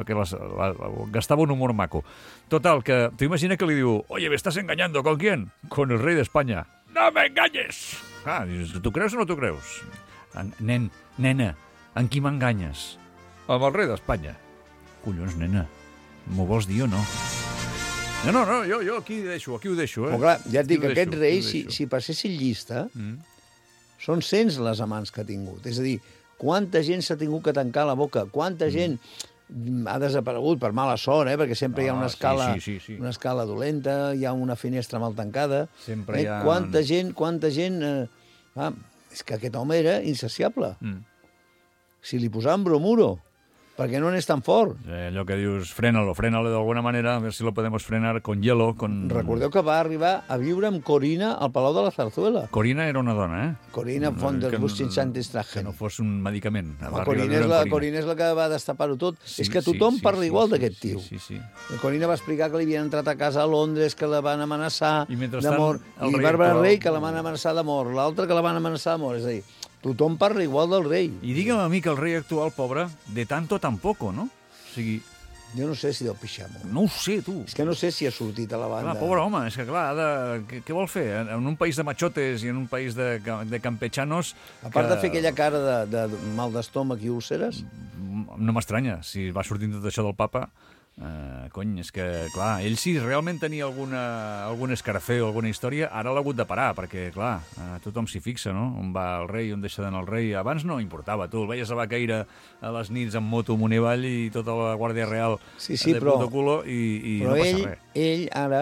E: gastava un humor maco. Total, que t'ho imagina que li diu, oye, ¿me estás engañando? ¿Con quién? Con el rey de España. ¡No me engañes! Ah, tu creus o no tu creus? Nena, en qui m'enganyes? Amb el rei d'Espanya. Collons, nena, m'ho vols dir o no? No, jo aquí ho deixo.
F: Però clar, ja et dic que aquest rei, si passessin llista, són 100 les amants que ha tingut. És a dir, quanta gent s'ha tingut que tancar la boca, quanta gent ha desaparegut per mala sort, perquè sempre hi ha una escala dolenta, hi ha una finestra mal tancada.
E: Sempre hi ha...
F: Quanta gent... És que aquest home era insaciable. Si li posaven bromuro, perquè no n'és tan fort.
E: Allò que dius, frénalo d'alguna manera, a ver si lo podemos frenar con hielo.
F: Recordeu que va arribar a viure amb Corina al Palau de la Zarzuela.
E: Corina era una dona, eh?
F: Corina von der Buschenschantestrachen.
E: Que no fos un medicament.
F: Corina és la que va destapar-ho tot. Sí, és que tothom parla igual d'aquest tio.
E: Sí.
F: Corina va explicar que li havien entrat a casa a Londres, que la van amenaçar de mort.
E: I
F: Bàrbara Rey, que la van amenaçar de mort. L'altre, que la van amenaçar de mort. És a dir, tothom parla igual del rei.
E: I digue'm a mi que el rei actual, pobre, de tanto tampoco, no? O sigui...
F: Jo no sé si del pixamo.
E: No ho sé, tu.
F: És que no sé si ha sortit a la banda.
E: Clar, pobre home, és que clar, què vol fer? En un país de machotes i en un país de campechanos...
F: A part de fer aquella cara de mal d'estómac i úlceres...
E: No m'estranya, si va sortint tot això del papa... Cony, és que, clar, ell si realment tenia algun escarafeu, alguna història, ara l'ha hagut de parar, perquè, clar, tothom s'hi fixa, no? On va el rei, on deixa d'anar el rei. Abans no importava, tu el veies a Baqueira a les nits amb moto amunt i avall i tota la Guàrdia Real de puto culo i no passa res.
F: Però ell ara,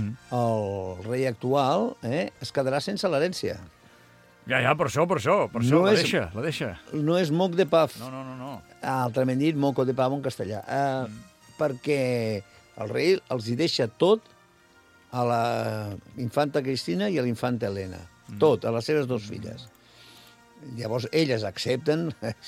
F: el rei actual, es quedarà sense l'herència.
E: Ja, per això, no la deixa.
F: No és moc de paf.
E: No.
F: Altrament dit, moco de pavo en castellà. Perquè el rei els hi deixa tot a la infanta Cristina i a l'infanta Helena. Tot, a les seves dues filles. Llavors, elles accepten,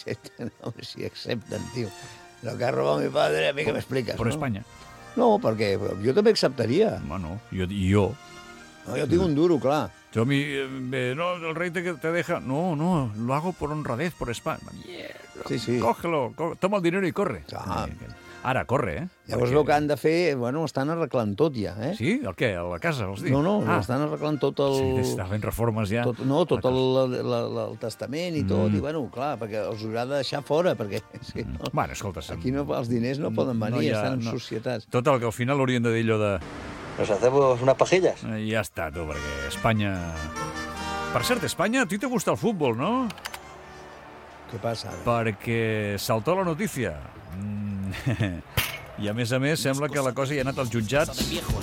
F: si accepten, tio. Lo que ha robado mi padre, a mi que m'expliques,
E: no? Per Espanya.
F: No, perquè jo també acceptaria.
E: Bueno, jo.
F: No, jo tinc un duro, clar.
E: Yo no, el rey te deja... No, lo hago por honradez, por España.
F: Sí.
E: Cógelo, toma el dinero y corre. Ara, corre, eh?
F: Llavors el que han de fer, estan arreglant tot ja, eh?
E: Sí? El què? A la casa, vols dir?
F: No, estan arreglant tot el...
E: Sí, estan fent reformes ja.
F: Tot el testament i tot, i clar, perquè els haurà de deixar fora, perquè...
E: Bueno, escolta...
F: Aquí els diners no poden venir, estan en societats.
E: Total, que al final haurien de dir allò de...
D: ¿Nos hacemos unas pajillas?
E: Ja està, tu, perquè Espanya... Per cert, Espanya, a ti te gusta el futbol, ¿no?
F: Què passa ara?
E: Perquè saltó la notícia. I a més, sembla que la cosa ja ha anat als jutjats.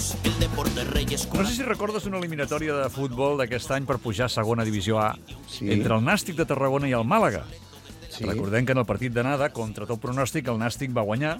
E: No sé si recordes una eliminatòria de futbol d'aquest any per pujar a segona divisió A entre el Nàstic de Tarragona i el Màlaga. Recordem que en el partit d'anada, contra tot pronòstic, el Nàstic va guanyar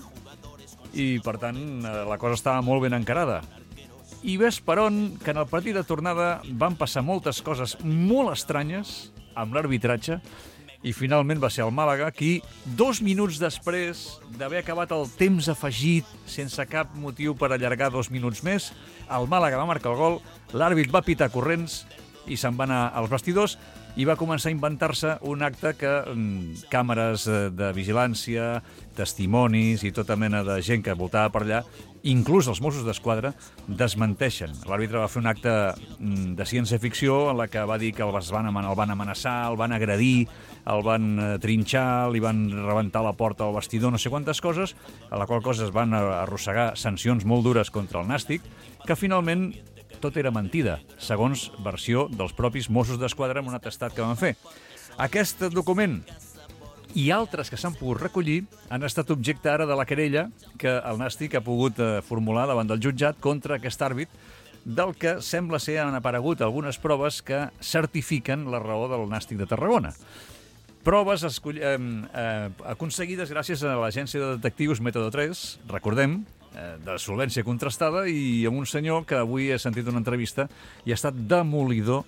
E: i, per tant, la cosa estava molt ben encarada. I ves per on que en el partit de tornada van passar moltes coses molt estranyes amb l'arbitratge i finalment va ser el Màlaga qui, 2 minuts després d'haver acabat el temps afegit sense cap motiu per allargar 2 minuts més, el Màlaga va marcar el gol, l'àrbit va pitar corrents i se'n va anar als vestidors i va començar a inventar-se un acte que càmeres de vigilància, testimonis i tota mena de gent que voltava per allà, inclús els Mossos d'Esquadra, desmenteixen. L'àrbitre va fer un acte de ciència-ficció en la que va dir que el van amenaçar, el van agredir, el van trinxar, li van rebentar la porta al vestidor, no sé quantes coses, a la qual cosa es van arrossegar sancions molt dures contra el Nàstic, que finalment tot era mentida, segons versió dels propis Mossos d'Esquadra en un atestat que van fer. Aquest document i altres que s'han pogut recollir han estat objecte ara de la querella que el Nàstic ha pogut formular davant del jutjat contra aquest àrbit, del que sembla ser han aparegut algunes proves que certifiquen la raó del Nàstic de Tarragona. Proves aconseguides gràcies a l'agència de detectius Método 3, recordem, de solvència contrastada, i amb un senyor que avui he sentit una entrevista i ha estat demolidor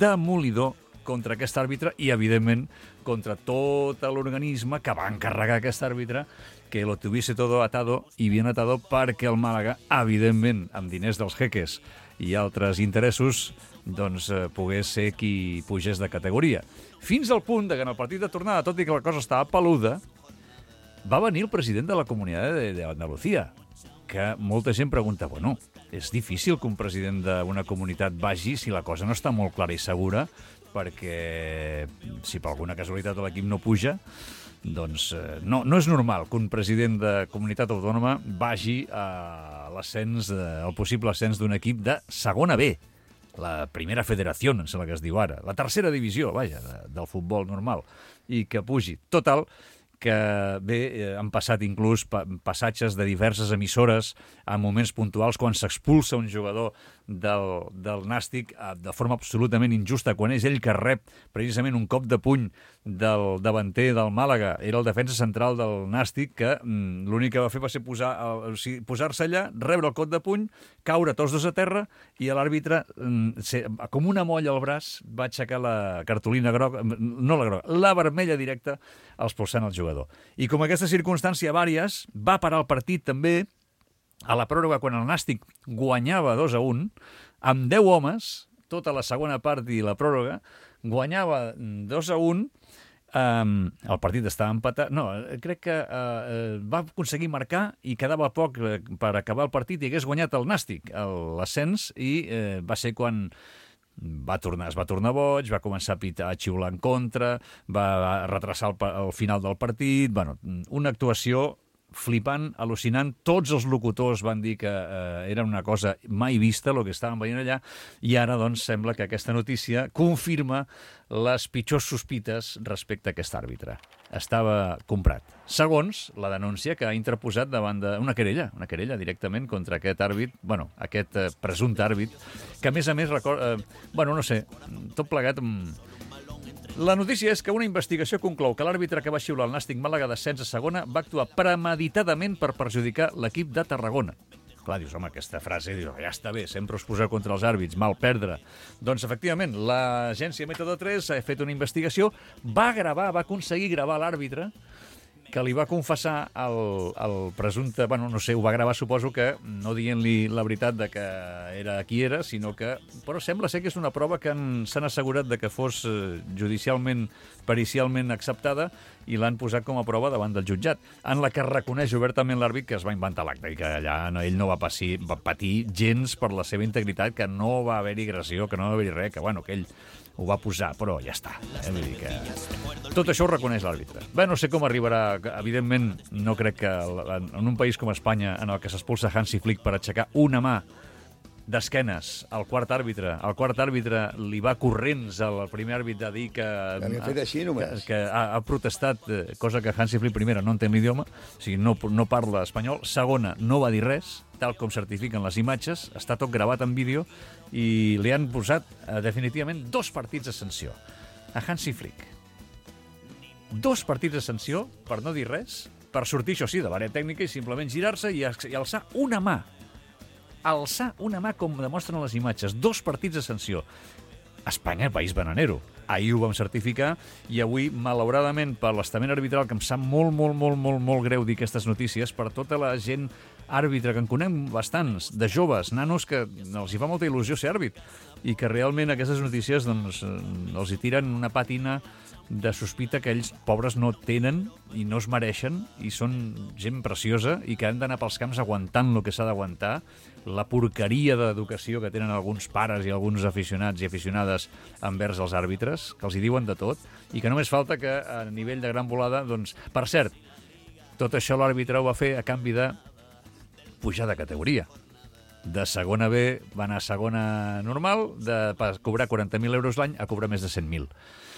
E: contra aquest àrbitre i, evidentment, contra tot l'organisme que va encarregar aquest àrbitre que lo tuviese todo atado y bien atado perquè el Màlaga, evidentment, amb diners dels jeques i altres interessos, doncs pogués ser qui pugés de categoria. Fins al punt que en el partit de tornada, tot i que la cosa estava peluda, va venir el president de la Comunitat d'Andalucía, que molta gent pregunta, bueno, és difícil que un president d'una comunitat vagi si la cosa no està molt clara i segura, perquè si per alguna casualitat l'equip no puja, doncs no és normal que un president de comunitat autònoma vagi a l'ascens, al possible ascens d'un equip de segona B, la primera federació, em sembla que es diu ara, la tercera divisió, vaja, del futbol normal, i que pugi. Total, que han passat inclús passatges de diverses emissores en moments puntuals quan s'expulsa un jugador del Nàstic de forma absolutament injusta, quan és ell que rep precisament un cop de puny del davanter del Màlaga. Era el defensa central del Nàstic que l'únic que va fer va ser posar-se allà, rebre el cop de puny, caure tots dos a terra i l'àrbitre, com una molla al braç, va aixecar la cartolina groga, no la groga, la vermella directa, expulsant el jugador. I com aquesta circumstància vàries, va parar el partit també a la pròrroga quan el Nàstic guanyava 2-1, amb 10 homes, tota la segona part i la pròrroga, guanyava 2-1, el partit estava empatat, no, crec que va aconseguir marcar i quedava poc per acabar el partit i hagués guanyat el Nàstic, l'ascens, i va ser quan es va tornar boig, va començar a xiular en contra, va retrasar el final del partit, bueno, una actuació flipant, al·lucinant. Tots els locutors van dir que era una cosa mai vista, el que estaven veient allà, i ara, doncs, sembla que aquesta notícia confirma les pitjors sospites respecte a aquest àrbitre. Estava comprat. Segons la denúncia que ha interposat davant d'una querella directament contra aquest àrbit, bueno, aquest presumpte àrbit, que a més recorda, no sé, tot plegat La notícia és que una investigació conclou que l'àrbitre que va xiular el Nàstic Màlaga d'ascens a segona va actuar premeditadament per perjudicar l'equip de Tarragona. Clar, dius, home, aquesta frase, ja està bé, sempre us poseu contra els àrbits, mal perdre. Doncs, efectivament, l'agència Método 3 ha fet una investigació, va aconseguir gravar l'àrbitre, que li va confessar el presumpte, no sé, ho va gravar, suposo que no dient-li la veritat de que era qui era, sinó que... Però sembla ser que és una prova que s'han assegurat de que fos judicialment, pericialment acceptada i l'han posat com a prova davant del jutjat, en la que reconeix obertament l'àrbit que es va inventar l'acte i que allà ell no va patir gens per la seva integritat, que no va haver-hi agressió, que no va haver-hi res, que ell ho va posar, però ja està. Vull dir que tot això ho reconeix l'àrbitre. No sé com arribarà, evidentment, no crec que en un país com Espanya, en el que s'expulsa Hansi Flick per aixecar una mà d'esquenes al quart àrbitre. El quart àrbitre li va corrents al primer àrbitre a dir que
F: havia fet així només.
E: Que ha protestat, cosa que Hansi Flick, primera, no entén l'idioma, o sigui, no parla espanyol. Segona, no va dir res, tal com certifiquen les imatges, està tot gravat en vídeo, i li han posat definitivament 2 partits de sanció a Hansi Flick. 2 partits de sanció per no dir res, per sortir, això sí, de l'àrea tècnica i simplement girar-se i alçar una mà. Alçar una mà, com demostren les imatges. 2 partits de sanció. Espanya, país bananero. Ahir ho vam certificar i avui, malauradament, per l'estament arbitral, que em sap molt greu dir aquestes notícies, per tota la gent àrbitre, que en conec bastants, de joves, nanos, que els hi fa molta il·lusió ser àrbit, i que realment aquestes notícies doncs, els hi tiren una pàtina de sospita que ells, pobres, no tenen i no es mereixen, i són gent preciosa i que han d'anar pels camps aguantant el que s'ha d'aguantar, la porqueria d'educació que tenen alguns pares i alguns aficionats i aficionades envers els àrbitres, que els hi diuen de tot, i que només falta que a nivell de gran volada, doncs, per cert, tot això l'àrbitre ho va fer a canvi de pujar de categoria. De segona B va anar a segona normal, de cobrar 40.000 euros l'any a cobrar més de 100.000.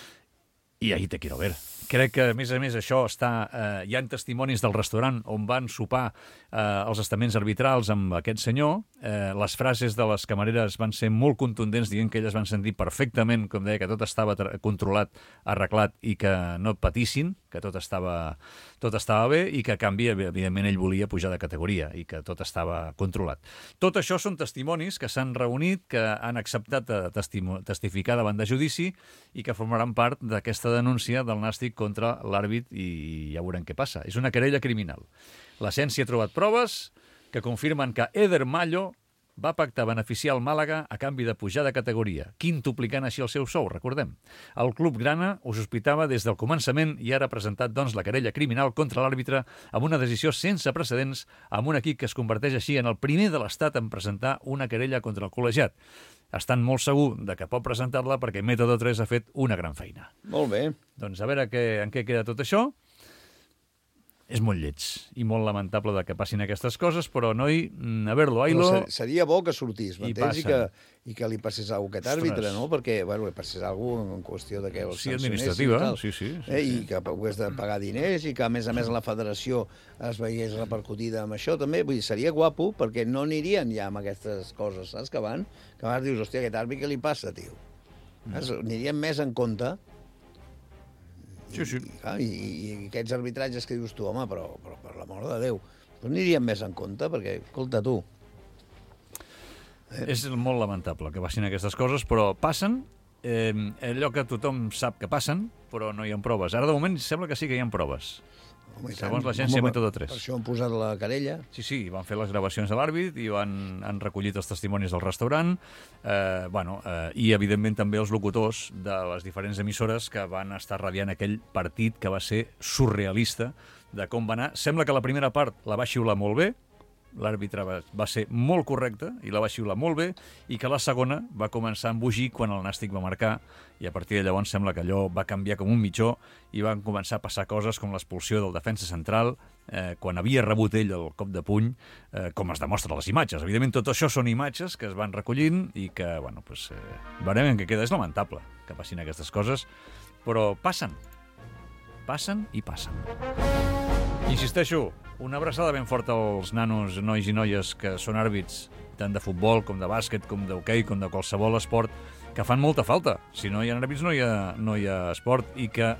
E: I ahí te quiero ver. Crec que, a més, això està... hi ha testimonis del restaurant on van sopar els estaments arbitrals amb aquest senyor. Les frases de les camareres van ser molt contundents, dient que elles van sentir perfectament, com deia, que tot estava controlat, arreglat i que no patissin, que tot estava bé i que, a canvi, evidentment, ell volia pujar de categoria i que tot estava controlat. Tot això són testimonis que s'han reunit, que han acceptat testificar davant de judici i que formaran part d'aquesta denúncia del Nàstic contra l'àrbit, i ja veurem què passa. És una querella criminal. L'agència ha trobat proves que confirmen que Eder Mallo va pactar beneficiar el Màlaga a canvi de pujar de categoria, quintuplicant així el seu sou, recordem. El club grana ho sospitava des del començament i ara ha presentat, doncs, la querella criminal contra l'àrbitre amb una decisió sense precedents, amb un equip que es converteix així en el primer de l'Estat en presentar una querella contra el col·legiat. Estan molt segur de que pot presentar-la perquè Método 3 ha fet una gran feina.
F: Molt bé.
E: Doncs a veure en què queda tot això. És molt lleig i molt lamentable de que passin aquestes coses, però, noi, a ver-lo,
F: Però
E: Ailo...
F: seria bo que sortís, m'entens?
E: passen.
F: I que li passés alguna cosa a aquest àrbitre, no? Perquè, bueno, li passés alguna cosa en qüestió de que el
E: Sí,
F: sancionessin
E: administrativa,
F: i tal.
E: sí.
F: I que hagués de pagar diners i que, a més, la federació es veiés repercutida amb això, també. Vull dir, seria guapo, perquè no anirien ja amb aquestes coses, saps? Que abans dius, hòstia, aquest àrbitre què li passa, tio? Anirien més en compte.
E: Sí.
F: I aquests arbitratges que dius tu, home, però per l'amor de Déu, però anirien més en compte, perquè, escolta, tu...
E: És molt lamentable que passin aquestes coses, però passen, allò que tothom sap que passen, però no hi ha proves. Ara, de moment, sembla que sí que hi ha proves.
F: Home,
E: segons l'agència Método 3.
F: Per això han posat la querella.
E: Sí, van fer les gravacions de l'àrbit i han recollit els testimonis del restaurant, i, evidentment, també els locutors de les diferents emissores que van estar radiant aquell partit que va ser surrealista de com va anar. Sembla que la primera part la va xiular molt bé, l'àrbitre va ser molt correcte i la va xiular molt bé, i que la segona va començar a embogir quan el Nàstic va marcar, i a partir de llavors sembla que allò va canviar com un mitjó i van començar a passar coses com l'expulsió del defensa central, quan havia rebut ell el cop de puny, com es demostra a les imatges. Evidentment, tot això són imatges que es van recollint i que, veurem en què queda. És lamentable que passin aquestes coses, però passen. Passen i passen. Insisteixo, una abraçada ben forta als nanos, nois i noies que són àrbits, tant de futbol com de bàsquet, com d'hoquei, com de qualsevol esport, que fan molta falta. Si no hi ha àrbits, no hi ha esport, i que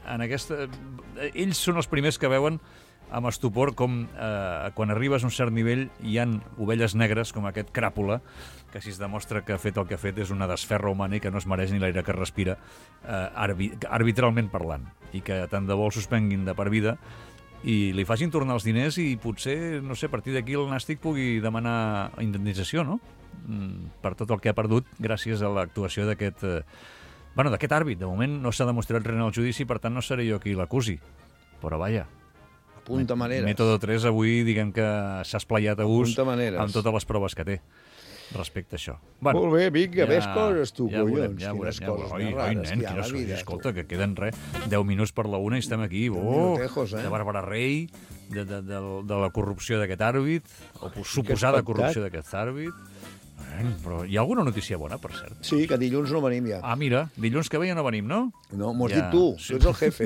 E: ells són els primers que veuen amb estupor com quan arribes a un cert nivell hi han ovelles negres com aquest Cràpula, que si es demostra que ha fet el que ha fet és una desferra humana i que no es mereix ni l'aire que respira, arbitralment parlant, i que tant de bo el suspenguin de per vida i li facin tornar els diners i potser, no sé, a partir d'aquí el Nàstic pugui demanar indemnització, no? Per tot el que ha perdut gràcies a l'actuació d'aquest àrbit. De moment no s'ha demostrat res en el judici, per tant no seré jo qui l'acusi. Però vaja,
F: Apunta maneres.
E: Método 3 avui diguem que s'ha esplayat a gust amb totes les proves que té respecte a això.
F: Molt bé, vinga, ves coses tu, collons.
E: Quines coses més rares que hi ha a la vida. Escolta, que queden 10 minuts per la 1 i estem aquí. De Bàrbara Rey, de la corrupció d'aquest àrbit, o suposada corrupció d'aquest àrbit. Però hi ha alguna notícia bona, per cert?
F: Sí, que dilluns no venim ja.
E: Ah, mira, dilluns que ve ja no venim, no?
F: No, m'ho has dit tu ets el jefe.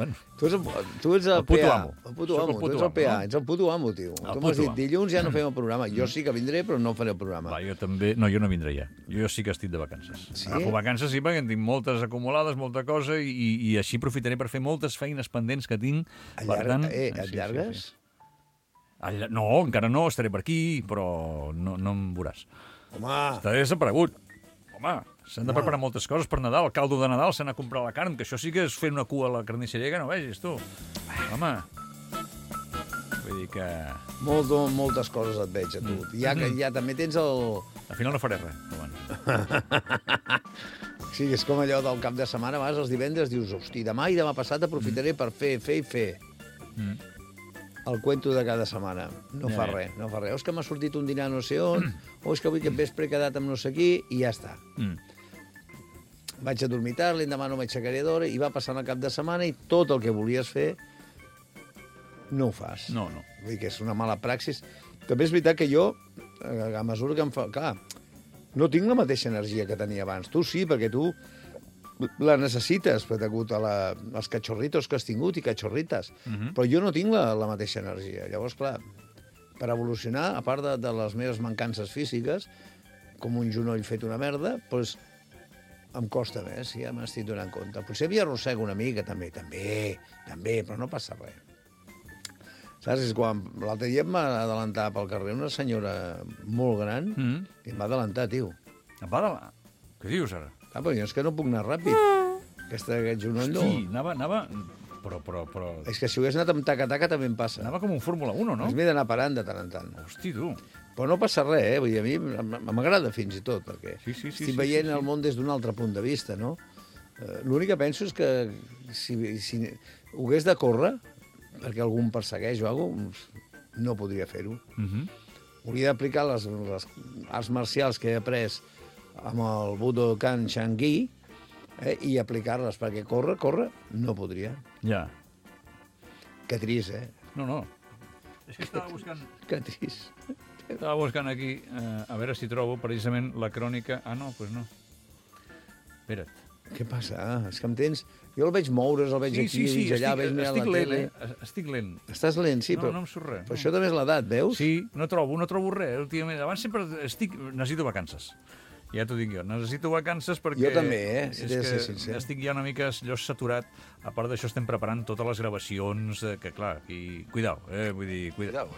F: Tu ets el
E: puto
F: PA.
E: amo.
F: El puto amo, tu ets el PA, ets el puto amo, tio. Tu m'has dit, dilluns ja no fem el programa. Jo sí que vindré, però no faré el programa.
E: Va, jo també... No, jo no vindré ja. Jo sí que estic de vacances.
F: Sí?
E: Agafo vacances, sí, perquè en tinc moltes acumulades, molta cosa, i així aprofitaré per fer moltes feines pendents que tinc.
F: Et llargues?
E: No, encara no, estaré per aquí, però no em veuràs.
F: Home!
E: Estaré desaparegut. Home, s'han de preparar moltes coses per Nadal. El caldo de Nadal, s'han a comprar la carn, que això sí que és fer una cua a la carnisseria que no vegis, tu. Home! Vull dir que...
F: Moltes coses et veig a tu. Ja també tens el...
E: Al final no faré res.
F: Sí, és com allò del cap de setmana, vas els divendres, dius, hosti, demà i demà passat aprofitaré per fer. El cuento de cada setmana. No fa res. O és que m'ha sortit un dinar no sé on, o és que avui aquest vespre he quedat amb no sé qui, i ja està. Vaig a dormir tard, l'endemà no m'aixecaré d'hora, i va passant el cap de setmana i tot el que volies fer no ho fas.
E: No.
F: Vull dir que és una mala praxis. També és veritat que jo, a mesura que em fa... Clar, no tinc la mateixa energia que tenia abans. Tu sí, perquè tu la necessites, perquè t'ha hagut els cachorritos que has tingut i cachorrites. Però jo no tinc la mateixa energia. Llavors, clar, per evolucionar, a part de les meves mancances físiques, com un genoll fet una merda, doncs em costa més, ja m'estic donant compte. Potser m'hi arrossego una mica, també, però no passa res. Saps? És quan l'altre dia em va adelantar pel carrer una senyora molt gran i em va adelantar, tio.
E: Em va adelantar? Què dius, ara?
F: Ah, però jo és que no puc anar ràpid. Aquest genoll no...
E: Hosti, anava... Però...
F: És que si hagués anat amb taca-taca també em passa.
E: Anava com un Fórmula 1, no?
F: M'he d'anar parant de tant en tant.
E: Hosti, tu.
F: Però no passa res, Vull dir, a mi m'agrada fins i tot, perquè estic veient el món des d'un altre punt de vista, no? L'únic que penso és que si ho hagués de córrer, perquè algú em persegueix o alguna cosa, no podria fer-ho. Hauria d'aplicar les arts marcials que he après amb el Budokan Changi i aplicar-les, perquè córrer, no podria.
E: Ja.
F: Que trist,
E: No. És que estava buscant...
F: Que trist.
E: Estava buscant aquí, a veure si trobo precisament la crònica... Ah, no, doncs no. Espera't.
F: Què passa? És que em tens... Jo el veig moure's, el veig aquí, el veig allà, veig mirant la tele.
E: Estic lent.
F: Estàs lent, sí, però...
E: No em surt res.
F: Però això també és l'edat, veus?
E: Sí, no trobo res, últimament. Abans sempre necessito vacances. Ja t'ho dic jo, necessito vacances perquè...
F: Jo també, si
E: és
F: t'he de ser
E: que
F: sincer.
E: estic ja una mica allò saturat. A part d'això estem preparant totes les gravacions, que clar, i cuidao, vull dir...
B: Cuidao.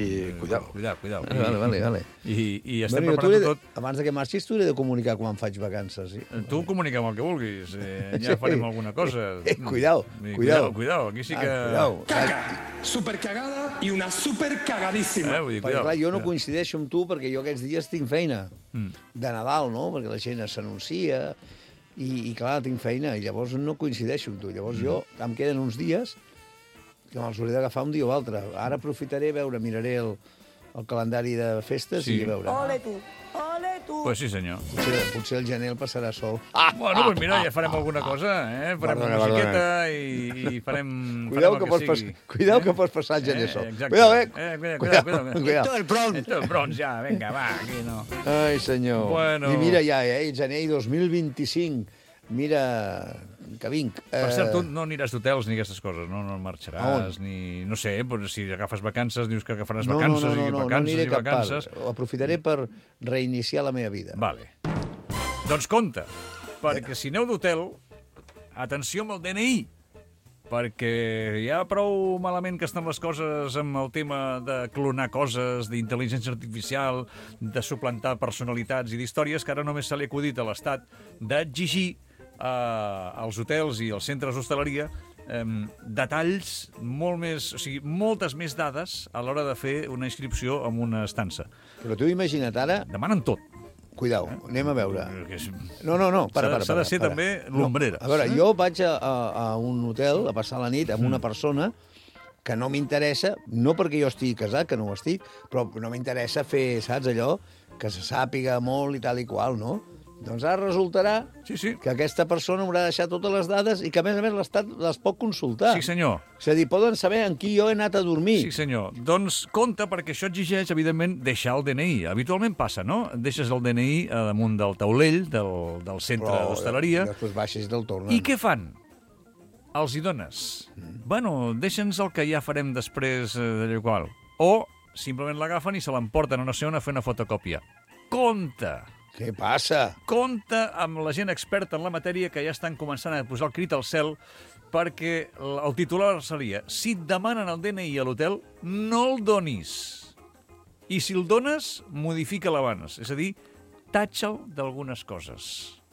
B: Cuidao.
F: Vale.
E: I estem
F: Bueno,
E: preparant tot.
F: Abans que marxis, tu he de comunicar quan faig vacances. Sí?
E: Tu comunica'm el que vulguis, ja farem alguna cosa.
F: Cuidao.
E: Aquí sí que...
F: Cuidao.
J: Caca, supercagada i una supercagadíssima.
E: Vull dir,
F: Perquè,
E: cuidao.
F: clar, jo no coincideixo amb tu perquè jo aquests dies tinc feina de Nadal, no? Perquè la gent s'anuncia i clar, tinc feina i llavors no coincideixo amb tu. Llavors jo em queden uns dies que me'ls hauré d'agafar un dia o altre. Ara aprofitaré a veure, miraré el calendari de festes i a veure.
K: Ole tu.
E: Pues sí, senyor.
F: Potser el gener el passarà sol.
E: Bueno, doncs mira, ja farem alguna cosa, Farem una musiqueta i farem
F: Cuidao
E: el
F: que
E: que sigui.
F: Cuidao que pots passar el gener sol.
E: Exacte.
F: Cuidao.
E: Esto es bronze, ja, vinga, va, aquí no.
F: Ai, senyor.
E: Bueno.
F: I mira ja, gener 2025. Mira que vinc.
E: Per cert, tu no aniràs d'hotels ni aquestes coses, no? No marxaràs, ni... No sé, però si agafes vacances, dius que agafaràs vacances
F: no aniré cap part. Aprofitaré per reiniciar la meva vida.
E: Vale. Doncs compte, perquè si aneu d'hotel, atenció amb el DNI, perquè ja prou malament que estan les coses amb el tema de clonar coses, d'intel·ligència artificial, de suplantar personalitats i d'històries, que ara només se li ha acudit a l'Estat d'exigir als hotels i als centres d'hostaleria detalls molt més, o sigui, moltes més dades a l'hora de fer una inscripció en una estança.
F: Però tu imagina't ara...
E: Demanen tot.
F: Cuidao, anem a veure. No, para.
E: S'ha de ser també l'ombreres.
F: A veure, jo vaig a un hotel a passar la nit amb una persona que no m'interessa, no perquè jo estigui casat, que no ho estic, però no m'interessa fer, saps, allò, que se sàpiga molt i tal i qual, no? Doncs ara resultarà que aquesta persona haurà deixat totes les dades i que, a més, l'Estat les pot consultar.
E: Sí, senyor.
F: És a dir, poden saber en qui jo he anat a dormir.
E: Sí, senyor. Doncs compte, perquè això exigeix, evidentment, deixar el DNI. Habitualment passa, no? Deixes el DNI damunt del taulell del centre d'hostaleria.
F: Després baixes i te'l tornen.
E: I què fan? Els hi dones. Bueno, deixa'ns el que ja farem després d'allò qual. O simplement l'agafen i se l'emporten a no sé on a fer una fotocòpia. Compte!
F: Què passa?
E: Compte amb la gent experta en la matèria que ja estan començant a posar el crit al cel perquè el titular seria: si et demanen el DNI a l'hotel, no el donis. I si el dones, modifica l'abans. És a dir, tatxa'l d'algunes coses.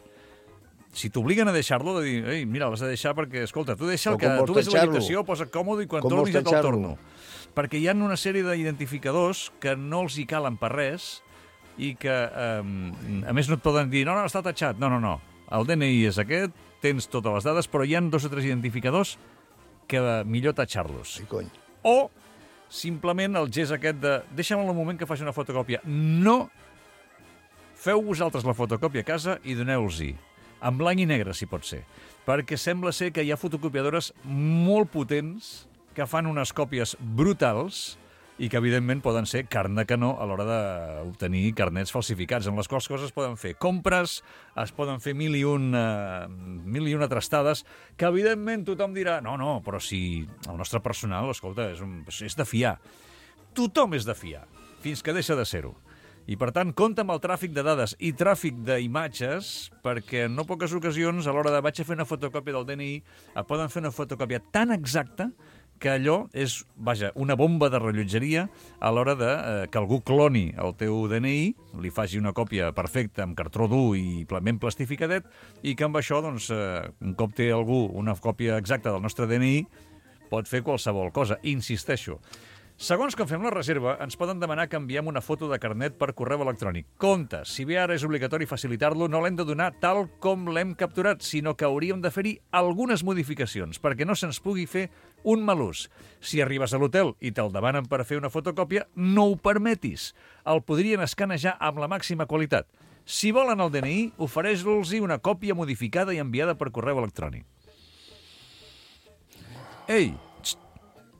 E: Si t'obliguen a deixar-lo, de dir, ei, mira, l'has de deixar perquè, escolta, tu deixa'l, que tu ves a l'habitació, posa't còmode i quan tornis ja te'l torno. Perquè hi ha una sèrie d'identificadors que no els hi calen per res i que, a més, no et poden dir no, està tatxat. No. El DNI és aquest, tens totes les dades, però hi ha 2 o 3 identificadors que millor tatxar-los.
F: Sí, cony.
E: O, simplement, el gest aquest de deixa'm un moment que faci una fotocòpia. No! Feu vosaltres la fotocòpia a casa i doneu-los-hi. En blanc i negre, si pot ser. Perquè sembla ser que hi ha fotocopiadores molt potents que fan unes còpies brutals i que, evidentment, poden ser carn de canó a l'hora d'obtenir carnets falsificats, amb les quals coses es poden fer compres, es poden fer mil i una trastades, que, evidentment, tothom dirà no, però si el nostre personal, escolta, és de fiar. Tothom és de fiar, fins que deixa de ser-ho. I, per tant, compta amb el tràfic de dades i tràfic d'imatges, perquè en no poques ocasions, a l'hora de vaig a fer una fotocòpia del DNI, poden fer una fotocòpia tan exacta que allò és, vaja, una bomba de rellotgeria a l'hora de que algú cloni el teu DNI, li faci una còpia perfecta amb cartró dur i ben plastificadet, i que amb això, doncs, un cop té algú una còpia exacta del nostre DNI, pot fer qualsevol cosa. Insisteixo. Segons com fem la reserva, ens poden demanar que enviem una foto de carnet per correu electrònic. Compte, si bé ara és obligatori facilitar-lo, no l'hem de donar tal com l'hem capturat, sinó que hauríem de fer-hi algunes modificacions, perquè no se'ns pugui fer un mal ús. Si arribes a l'hotel i te'l demanen per fer una fotocòpia, no ho permetis. El podrien escanejar amb la màxima qualitat. Si volen el DNI, ofereix-los-hi una còpia modificada i enviada per correu electrònic. Ei!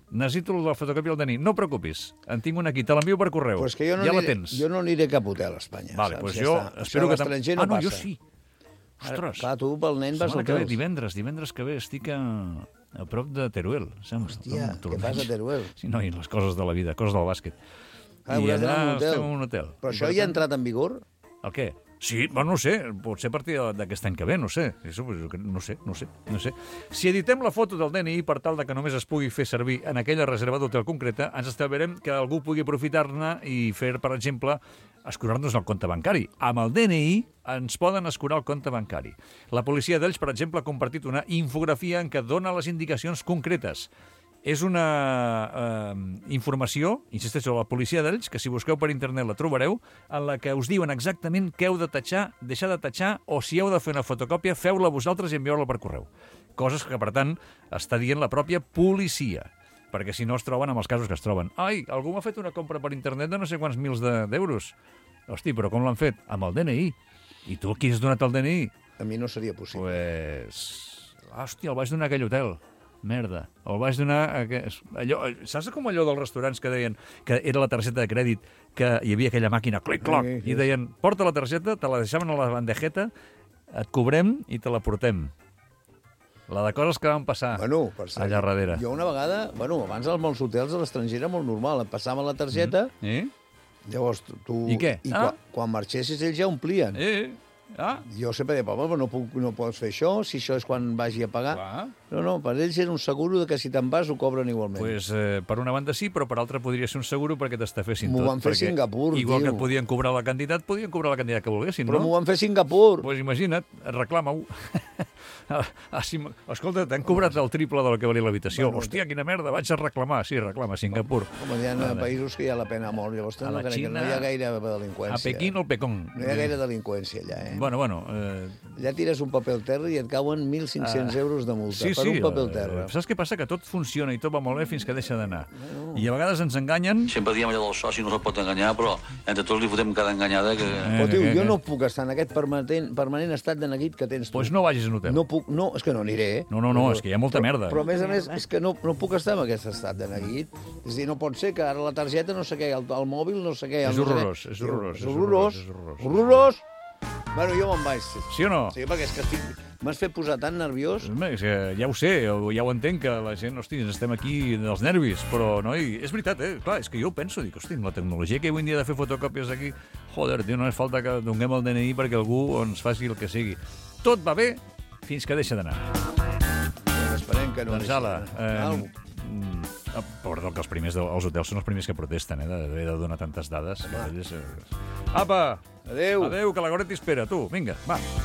E: Necessito la fotocòpia del DNI. No preocupis, en tinc una aquí, te l'envio per correu.
F: Pues que jo no
E: ja la
F: aniré,
E: tens.
F: jo no aniré a cap hotel a Espanya.
E: Vale,
F: saps?
E: pues
F: Ja
E: jo
F: està.
E: espero que...
F: l'estranger no
E: no,
F: passa.
E: jo sí. Ostres.
F: Clar, tu pel nen vas
E: Setmana
F: al
E: que ve,
F: Teus.
E: divendres que ve estic a prop de Teruel.
F: Hòstia, què fas a Teruel?
E: Sí, no, i les coses de la vida, coses del bàsquet.
F: Ah,
E: I
F: hauràs d'anar a un
E: allà
F: hotel.
E: estem en un hotel.
F: Però això ja ha entrat en vigor?
E: El què? Sí, bueno, no sé, potser a partir d'aquest any que ve, no sé. No sé. Si editem la foto del DNI per tal de que només es pugui fer servir en aquella reserva d'hotel concreta, ens estalviarem que algú pugui aprofitar-ne i fer, per exemple, escurar-nos el compte bancari. Amb el DNI ens poden escurar el compte bancari. La policia d'Elx, per exemple, ha compartit una infografia en què dona les indicacions concretes. És una informació, insisteixo, a la policia d'Elx, que si busqueu per internet la trobareu, en la que us diuen exactament què heu de tatxar, deixar de tatxar, o si heu de fer una fotocòpia, feu-la vosaltres i envieu-la per correu. Coses que, per tant, està dient la pròpia policia, perquè si no es troben amb els casos que es troben. Ai, algú m'ha fet una compra per internet de no sé quants mils d'euros. Hosti, però com l'han fet? Amb el DNI. I tu a qui has donat el DNI?
F: A mi no seria possible.
E: Pues... Hòstia, el vaig donar a aquell hotel. Merda. El vaig donar... Saps com allò dels restaurants que deien que era la targeta de crèdit, que hi havia aquella màquina, clic-cloc, i deien, porta la targeta, te la deixaven a la bandejeta, et cobrem i te la portem. La de coses que van passar allà darrere.
F: Jo una vegada, abans als molts hotels a l'estranger era molt normal, et passaven la targeta, llavors tu...
E: I què?
F: Quan marxessis ells ja omplien. Jo sempre deia, però no pots fer això, si això és quan vagi a pagar. No, per ells era un seguro de que si te'n vas ho cobren igualment.
E: Pues, per una banda sí, però per altra podria ser un seguro perquè t'estafessin tot.
F: M'ho van fer a Singapur,
E: igual que et podien cobrar la quantitat, podien cobrar la quantitat que volguessin, no?
F: Però m'ho van fer a Singapur.
E: Pues imagina't, reclama-ho. Escolta, t'han cobrat el triple del que valia l'habitació. Hòstia, quina merda, vaig a reclamar. Sí, reclama, a Singapur.
F: Home, hi ha països que hi ha la pena molt, llavors
E: a la Xina,
F: no hi ha gaire delinqüència.
E: A Pequín o Pekong.
F: No hi ha gaire delinqüència allà,
E: Bueno.
F: Allà tires un paper al terra i et cauen 1.500 euros de multa per un paper al terra.
E: Saps què passa? Que tot funciona i tot va molt bé fins que deixa d'anar. I a vegades ens enganyen...
K: Sempre diem allò del soci, no se'l pot enganyar, però entre tots li fotem cada enganyada que...
F: Però, tio, jo no puc estar en aquest permanent estat de neguit que tens tu.
E: Doncs no vagis a un hotel.
F: No puc, no, és que no aniré.
E: No, és que hi ha molta merda.
F: Però a més, és que no puc estar en aquest estat de neguit. És a dir, no pot ser que ara la targeta no sé què, el mòbil no sé què...
E: És horrorós, és horrorós.
F: És horrorós. Horrorós. Bueno, jo me'n vaig.
E: Sí o no?
F: Sí, perquè és que m'has fet posar tan nerviós.
E: És que ja ho sé, ja ho entenc, que la gent, hosti, estem aquí dels nervis, però, noi, és veritat, clar, és que jo penso, dic, hosti, la tecnologia que avui en dia de fer fotocòpies aquí, joder, tio, no és falta que donem el DNI perquè algú ens faci el que sigui. Tot va bé fins que deixa d'anar.
F: Esperem que no.
E: Doncs ala, perdó, que els hotels són els primers que protesten, d'haver de donar tantes dades. Apa!
F: Adéu!
E: Adéu, que la Goretti espera, tu. Vinga, va.